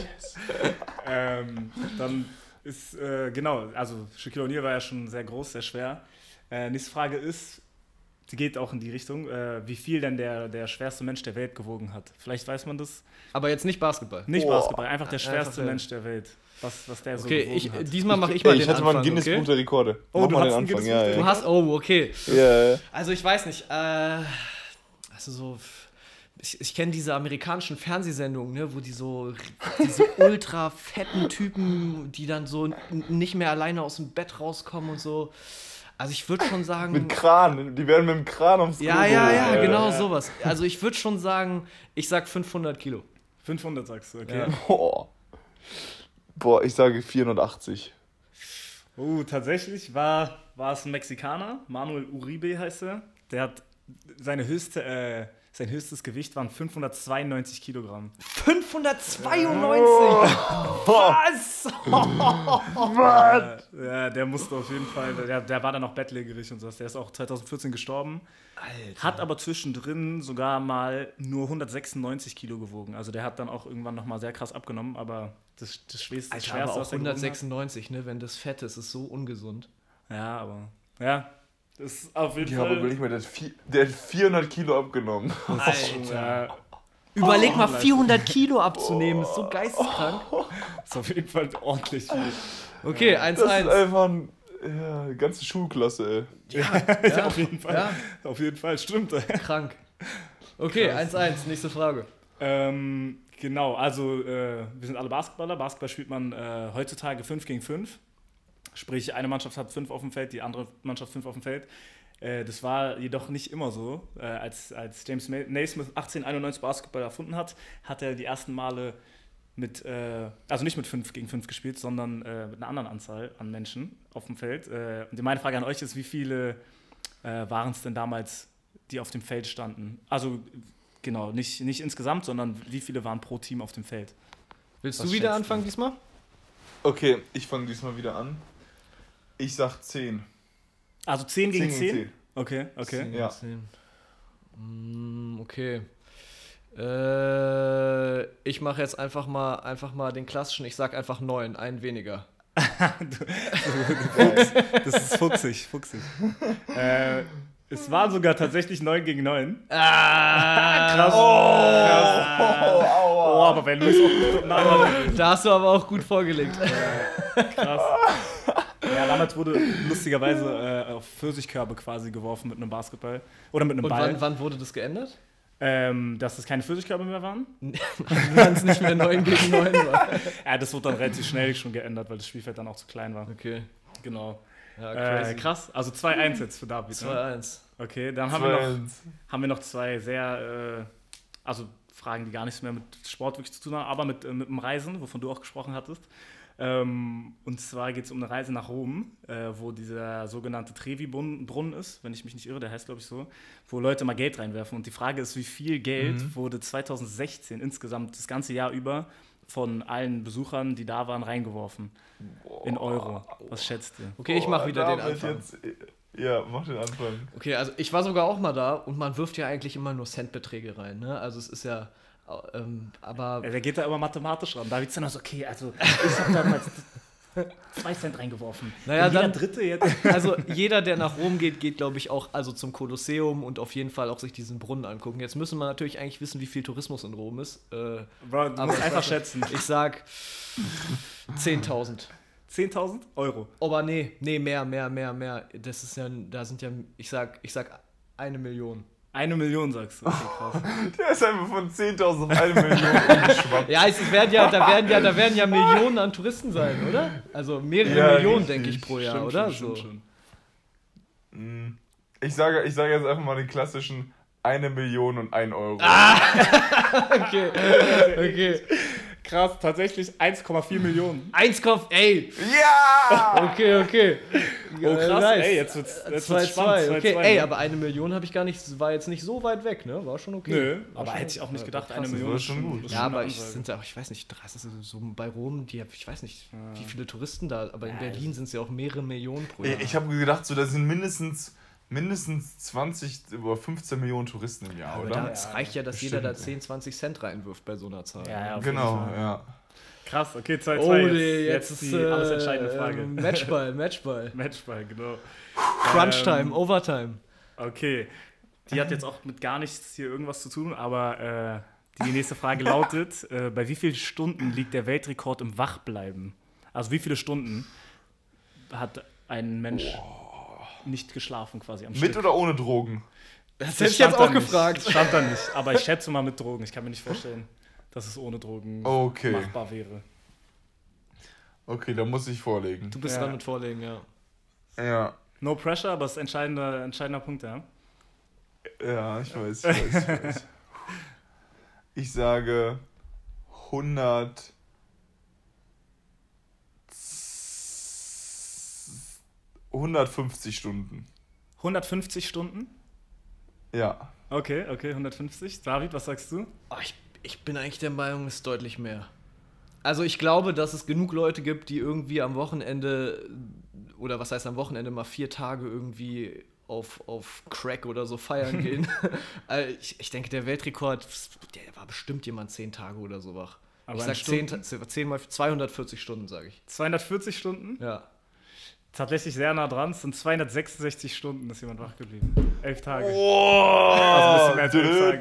ähm, dann ist, äh, genau, also Shaquille O'Neal war ja schon sehr groß, sehr schwer. Äh, nächste Frage ist, die geht auch in die Richtung, äh, wie viel denn der, der schwerste Mensch der Welt gewogen hat. Vielleicht weiß man das. Aber jetzt nicht Basketball. Nicht Boah. Basketball, einfach der schwerste Einfach der- Mensch der Welt. Was, was der so Okay, gewogen ich, hat. diesmal mache ich mal Ey, den ich hatte mal Anfang, einen Guinness Buch okay? der Rekorde. Oh, Mach du mal den hast einen Anfang, Guinness ja, Buch der ja. Du hast, oh, okay. Ja, ja. Also ich weiß nicht, äh, also so, ich, ich kenne diese amerikanischen Fernsehsendungen, ne, wo die so, diese ultra fetten Typen, die dann so n- nicht mehr alleine aus dem Bett rauskommen und so. Also ich würde schon sagen... Mit Kran, die werden mit dem Kran aufs Klo ja, ja, ja, geholt, genau ja. sowas. Also ich würde schon sagen, ich sag fünfhundert Kilo. fünfhundert sagst du, okay. Ja. Boah. Boah, ich sage vierhundertachtzig. Oh, tatsächlich war, war es ein Mexikaner, Manuel Uribe heißt er. Der hat seine höchste, äh, sein höchstes Gewicht waren fünfhundertzweiundneunzig Kilogramm. fünfhundertzweiundneunzig! Was? Äh, ja, der musste auf jeden Fall, der, der war dann auch bettlägerig und sowas. Der ist auch zweitausendvierzehn gestorben. Alter. Hat aber zwischendrin sogar mal nur hundertsechsundneunzig Kilo gewogen. Also der hat dann auch irgendwann nochmal sehr krass abgenommen, aber das, das schwerste, das Alter, schwerste aber was auch er gewogen hat- hundertsechsundneunzig, ne, wenn das Fett ist, ist so ungesund. Ja, aber ja, das ist auf jeden Ja, aber Fall. überleg mal, der hat, vi- der hat vierhundert Kilo abgenommen. Ja, Überleg mal, Oh, vierhundert Kilo abzunehmen, ist so geisteskrank. ist auf jeden Fall ordentlich viel. Okay, eins Das ist eins. einfach ein, ja, eine ganze Schulklasse, ey. Ja, auf jeden Fall. Ja, Auf jeden Fall, stimmt. krank. Okay, eins eins, nächste Frage. ähm, genau, also äh, wir sind alle Basketballer. Basketball spielt man äh, heutzutage fünf gegen fünf. Sprich, eine Mannschaft hat fünf auf dem Feld, die andere Mannschaft fünf auf dem Feld. Äh, das war jedoch nicht immer so. Äh, als, als James Ma- Naismith achtzehnhunderteinundneunzig Basketball erfunden hat, hat er die ersten Male mit, äh, also nicht mit fünf gegen fünf gespielt, sondern äh, mit einer anderen Anzahl an Menschen auf dem Feld. Äh, und meine Frage an euch ist, wie viele äh, waren es denn damals, die auf dem Feld standen? Also genau, nicht, nicht insgesamt, sondern wie viele waren pro Team auf dem Feld? Willst Was du wieder schätzt anfangen du? diesmal? Okay, ich fange diesmal wieder an. Ich sag zehn. Also zehn gegen zehn gegen zehn? Okay, okay. Ja. Mm, okay. Äh, ich mache jetzt einfach mal, einfach mal den klassischen, ich sag einfach neun, einen weniger. Das ist fuchsig, fuchsig. äh, es war sogar tatsächlich neun gegen neun. Ah, Krass. Oh, Oh, aber wenn Luis auch gut nah war, Da hast du aber auch gut vorgelegt. krass. Ja, damals wurde lustigerweise äh, auf Pfirsichkörbe quasi geworfen mit einem Basketball. Oder mit einem Und Ball. wann, wann wurde das geändert? Ähm, dass es keine Pfirsichkörbe mehr waren. Wann es nicht mehr neun gegen neun war. Ja, das wurde dann relativ schnell schon geändert, weil das Spielfeld dann auch zu klein war. Okay. Genau. Ja, Äh, crazy. krass. Also zwei eins jetzt für David. zwei Ne? eins. Okay, dann haben wir, noch, zwei eins. haben wir noch zwei sehr, äh, also Fragen, die gar nichts mehr mit Sport wirklich zu tun haben, aber mit, äh, mit dem Reisen, wovon du auch gesprochen hattest. Ähm, und zwar geht es um eine Reise nach Rom, äh, wo dieser sogenannte Trevi-Brunnen ist, wenn ich mich nicht irre, der heißt glaube ich so, wo Leute mal Geld reinwerfen. Und die Frage ist, wie viel Geld Mhm. wurde zweitausendsechzehn insgesamt das ganze Jahr über von allen Besuchern, die da waren, reingeworfen in Euro? Was schätzt ihr? Okay, ich mache wieder den David Anfang. Jetzt, ja, mach den Anfang. Okay, also ich war sogar auch mal da und man wirft ja eigentlich immer nur Centbeträge rein, ne? Also es ist ja, ähm, aber Ja, wer geht da immer mathematisch ran? David ist dann so, okay, also ich habe damals zwei Cent reingeworfen. Naja, Wenn jeder dann- Dritte jetzt. also jeder, der nach Rom geht, geht glaube ich auch also zum Kolosseum und auf jeden Fall auch sich diesen Brunnen angucken. Jetzt müssen wir natürlich eigentlich wissen, wie viel Tourismus in Rom ist. Äh, Bro, du Aber musst ich einfach weiß- schätzen. ich sag zehntausend. zehntausend Euro. Aber nee, nee, mehr, mehr, mehr, mehr. Das ist ja, da sind ja, ich sag, ich sag eine Million. Eine Million sagst du. Okay, krass. Der ist einfach von zehntausend auf eine Million umgeschwappt. Ja, es werden ja, da werden ja, da werden ja Millionen an Touristen sein, oder? Also mehrere Ja, Millionen, richtig. denke ich, pro Jahr, Stimmt oder? schon, so. stimmt schon. Mm, Ich sage, ich sage jetzt einfach mal den klassischen eine Million und ein Euro. Ah! Okay, okay. Krass, tatsächlich eins Komma vier Millionen. eins Kopf, ey. Ja! Okay, okay. Oh krass, nice. ey, jetzt wird's, jetzt zwei, wird's spannend. zwei. Okay, zwei, ey, ne? aber eine Million habe ich gar nicht, war jetzt nicht so weit weg, ne? War schon okay. Nö, War aber schon- hätte ich auch nicht war gedacht, krass. eine Million war ist schon gut. ist Ja, schon eine aber ich Ansage. sind ja auch, ich weiß nicht, das ist so bei Rom, die, ich weiß nicht, wie viele Touristen da, aber in Berlin sind es ja auch mehrere Millionen pro Jahr. Ey, ich habe gedacht, so, da sind mindestens, mindestens zwanzig oder fünfzehn Millionen Touristen im Jahr, aber oder? da, es reicht ja, dass jeder da bestimmt. zehn, zwanzig Cent reinwirft bei so einer Zahl. Ja, ja, auf jeden Genau, Fall. ja. Krass, okay, zwei Oh, zwei. jetzt, jetzt, jetzt jetzt ist die äh, alles entscheidende Frage. äh, Matchball, Matchball. Matchball, genau. Crunch-Time, Ähm, Overtime. Okay, die hat jetzt auch mit gar nichts hier irgendwas zu tun, aber äh, die nächste Frage lautet, äh, bei wie vielen Stunden liegt der Weltrekord im Wachbleiben? Also wie viele Stunden hat ein Mensch nicht geschlafen quasi am Mit Stück? oder ohne Drogen? Das Das hätte ich stand jetzt da auch nicht. gefragt. Das stand da nicht, aber ich schätze mal mit Drogen. Ich kann mir nicht vorstellen, dass es ohne Drogen Okay. machbar wäre. Okay, da muss ich vorlegen. Du bist Ja. dran mit Vorlegen, ja. Ja. No pressure, aber es ist ein entscheidender, entscheidender Punkt, ja. Ja, ich weiß, ich weiß, ich weiß. Ich sage hundert. hundertfünfzig Stunden. hundertfünfzig Stunden? Ja. Okay, okay, hundertfünfzig. David, was sagst du? Oh, ich, ich bin eigentlich der Meinung, es ist deutlich mehr. Also ich glaube, dass es genug Leute gibt, die irgendwie am Wochenende, oder was heißt am Wochenende, mal vier Tage irgendwie auf, auf Crack oder so feiern gehen. Also ich, ich denke, der Weltrekord, der war bestimmt jemand zehn Tage oder so wach. Aber ich in sag zehn, Stunden? zehn mal zweihundertvierzig Stunden, sage ich. zweihundertvierzig Stunden? Ja. Tatsächlich sehr nah dran. Es sind zweihundertsechsundsechzig Stunden, ist jemand wach geblieben. Elf Tage. Oh, Also ein bisschen mehr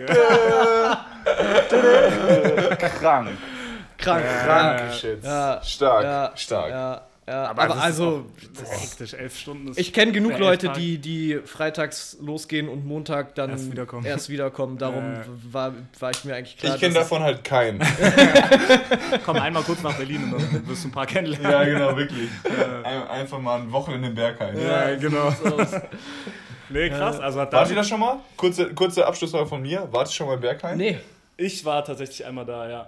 als elf Tage. Krank. Krank. Krank Ja, geschätzt. ja, stark, ja, stark. Ja, ja. Aber Aber, das ist also, Das ist hektisch. Elf Stunden ist ich kenne genug für elf Leute, Tage. die, die freitags losgehen und Montag dann Erst wiederkommen. erst wiederkommen. Darum Ja. war, war ich mir eigentlich klar. Ich kenne dass es- davon halt keinen. Komm einmal kurz nach Berlin und dann wirst du ein paar kennenlernen. Ja, genau, wirklich. Ein, einfach mal ein Wochenende im Berghain. Ja, genau. so aus. Nee, krass. Also hat Wart ihr David, da schon mal? Kurze, kurze Abschlussfrage von mir. Wart ihr schon mal im Berghain? Nee, ich war tatsächlich einmal da, ja.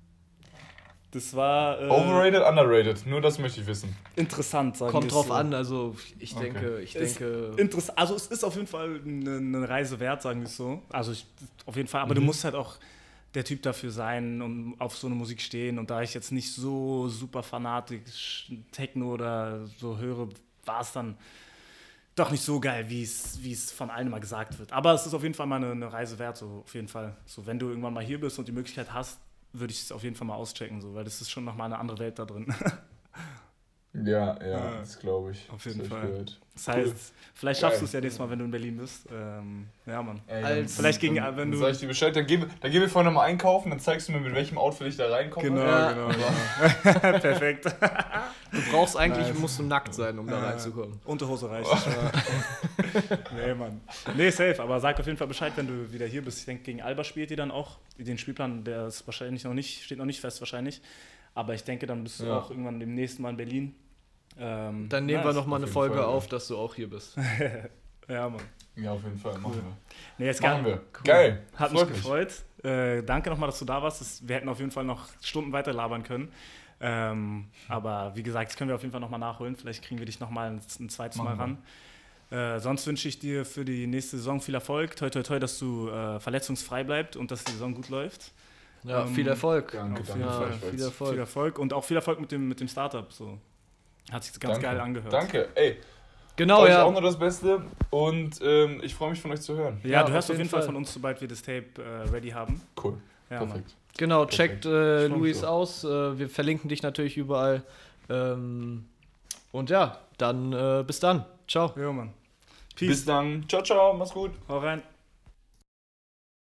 Das war äh, Overrated, underrated? Nur das möchte ich wissen. interessant, sagen kommt wir drauf so. an. Also ich Okay. denke, ich Es- denke. Interess also es ist auf jeden Fall eine, eine Reise wert, sagen wir es so. Also ich, auf jeden Fall, aber Mhm. du musst halt auch der Typ dafür sein und auf so eine Musik stehen. Und da ich jetzt nicht so super fanatisch Techno oder so höre, war es dann doch nicht so geil, wie es wie es von allen immer gesagt wird. Aber es ist auf jeden Fall mal eine, eine Reise wert, so auf jeden Fall. So, wenn du irgendwann mal hier bist und die Möglichkeit hast, würde ich es auf jeden Fall mal auschecken, so, weil das ist schon nochmal eine andere Welt da drin. Ja, ja, Ja. das glaube ich. Auf jeden Das hab ich Fall. gehört. Das heißt, vielleicht schaffst Geil. du es ja nächstes Mal, wenn du in Berlin bist. Ähm, ja, Mann. Ey, Als- Vielleicht gegen- dann, wenn dann du- sag ich dir Bescheid, dann gehen, wir- dann gehen wir vorher nochmal einkaufen, dann zeigst du mir, mit welchem Outfit ich da reinkomme. Genau, Ja. genau, genau. Perfekt. Du brauchst eigentlich, Nice. musst du nackt sein, um da reinzukommen. Unterhose reicht. Nee, Mann. Nee, safe. Aber sag auf jeden Fall Bescheid, wenn du wieder hier bist. Ich denke, gegen Alba spielt ihr dann auch. Den Spielplan, der ist wahrscheinlich noch nicht, steht noch nicht fest wahrscheinlich. Aber ich denke, dann bist du Ja. auch irgendwann demnächst mal in Berlin. Ähm, Dann nehmen wir nice. noch mal auf eine jeden Folge Fall, ja. auf, dass du auch hier bist. Ja, Mann. Ja, auf jeden Fall, machen wir. Nee, jetzt Machen gar- wir. Geil. Hat mich Freut mich. gefreut. Äh, danke nochmal, dass du da warst. Das, wir hätten auf jeden Fall noch Stunden weiter labern können. Ähm, aber wie gesagt, das können wir auf jeden Fall nochmal nachholen. Vielleicht kriegen wir dich nochmal ein, ein zweites Mal Machen ran. Äh, sonst wünsche ich dir für die nächste Saison viel Erfolg. Toi, toi, toi, dass du äh, verletzungsfrei bleibst und dass die Saison gut läuft. Ja, Ähm, viel Erfolg. Danke, Auf danke. jeden Ja, Fall. gleichfalls. viel Erfolg. Viel Erfolg und auch viel Erfolg mit dem, mit dem Startup. So. Hat sich ganz Danke. geil angehört. Danke. Ey, Genau, euch ja. auch nur das Beste und ähm, ich freue mich von euch zu hören. Ja, Ja, du auf hörst auf jeden jeden Fall Fall. von uns, sobald wir das Tape äh, ready haben. Cool. Ja, Mann. Perfekt. Genau, Perfekt. checkt äh, Ich freu mich Luis so. aus. Äh, wir verlinken dich natürlich überall. Ähm, und ja, dann äh, bis dann. Ciao. Ja, Mann. Bis Peace. dann. Ciao, ciao. Mach's gut. Hau rein.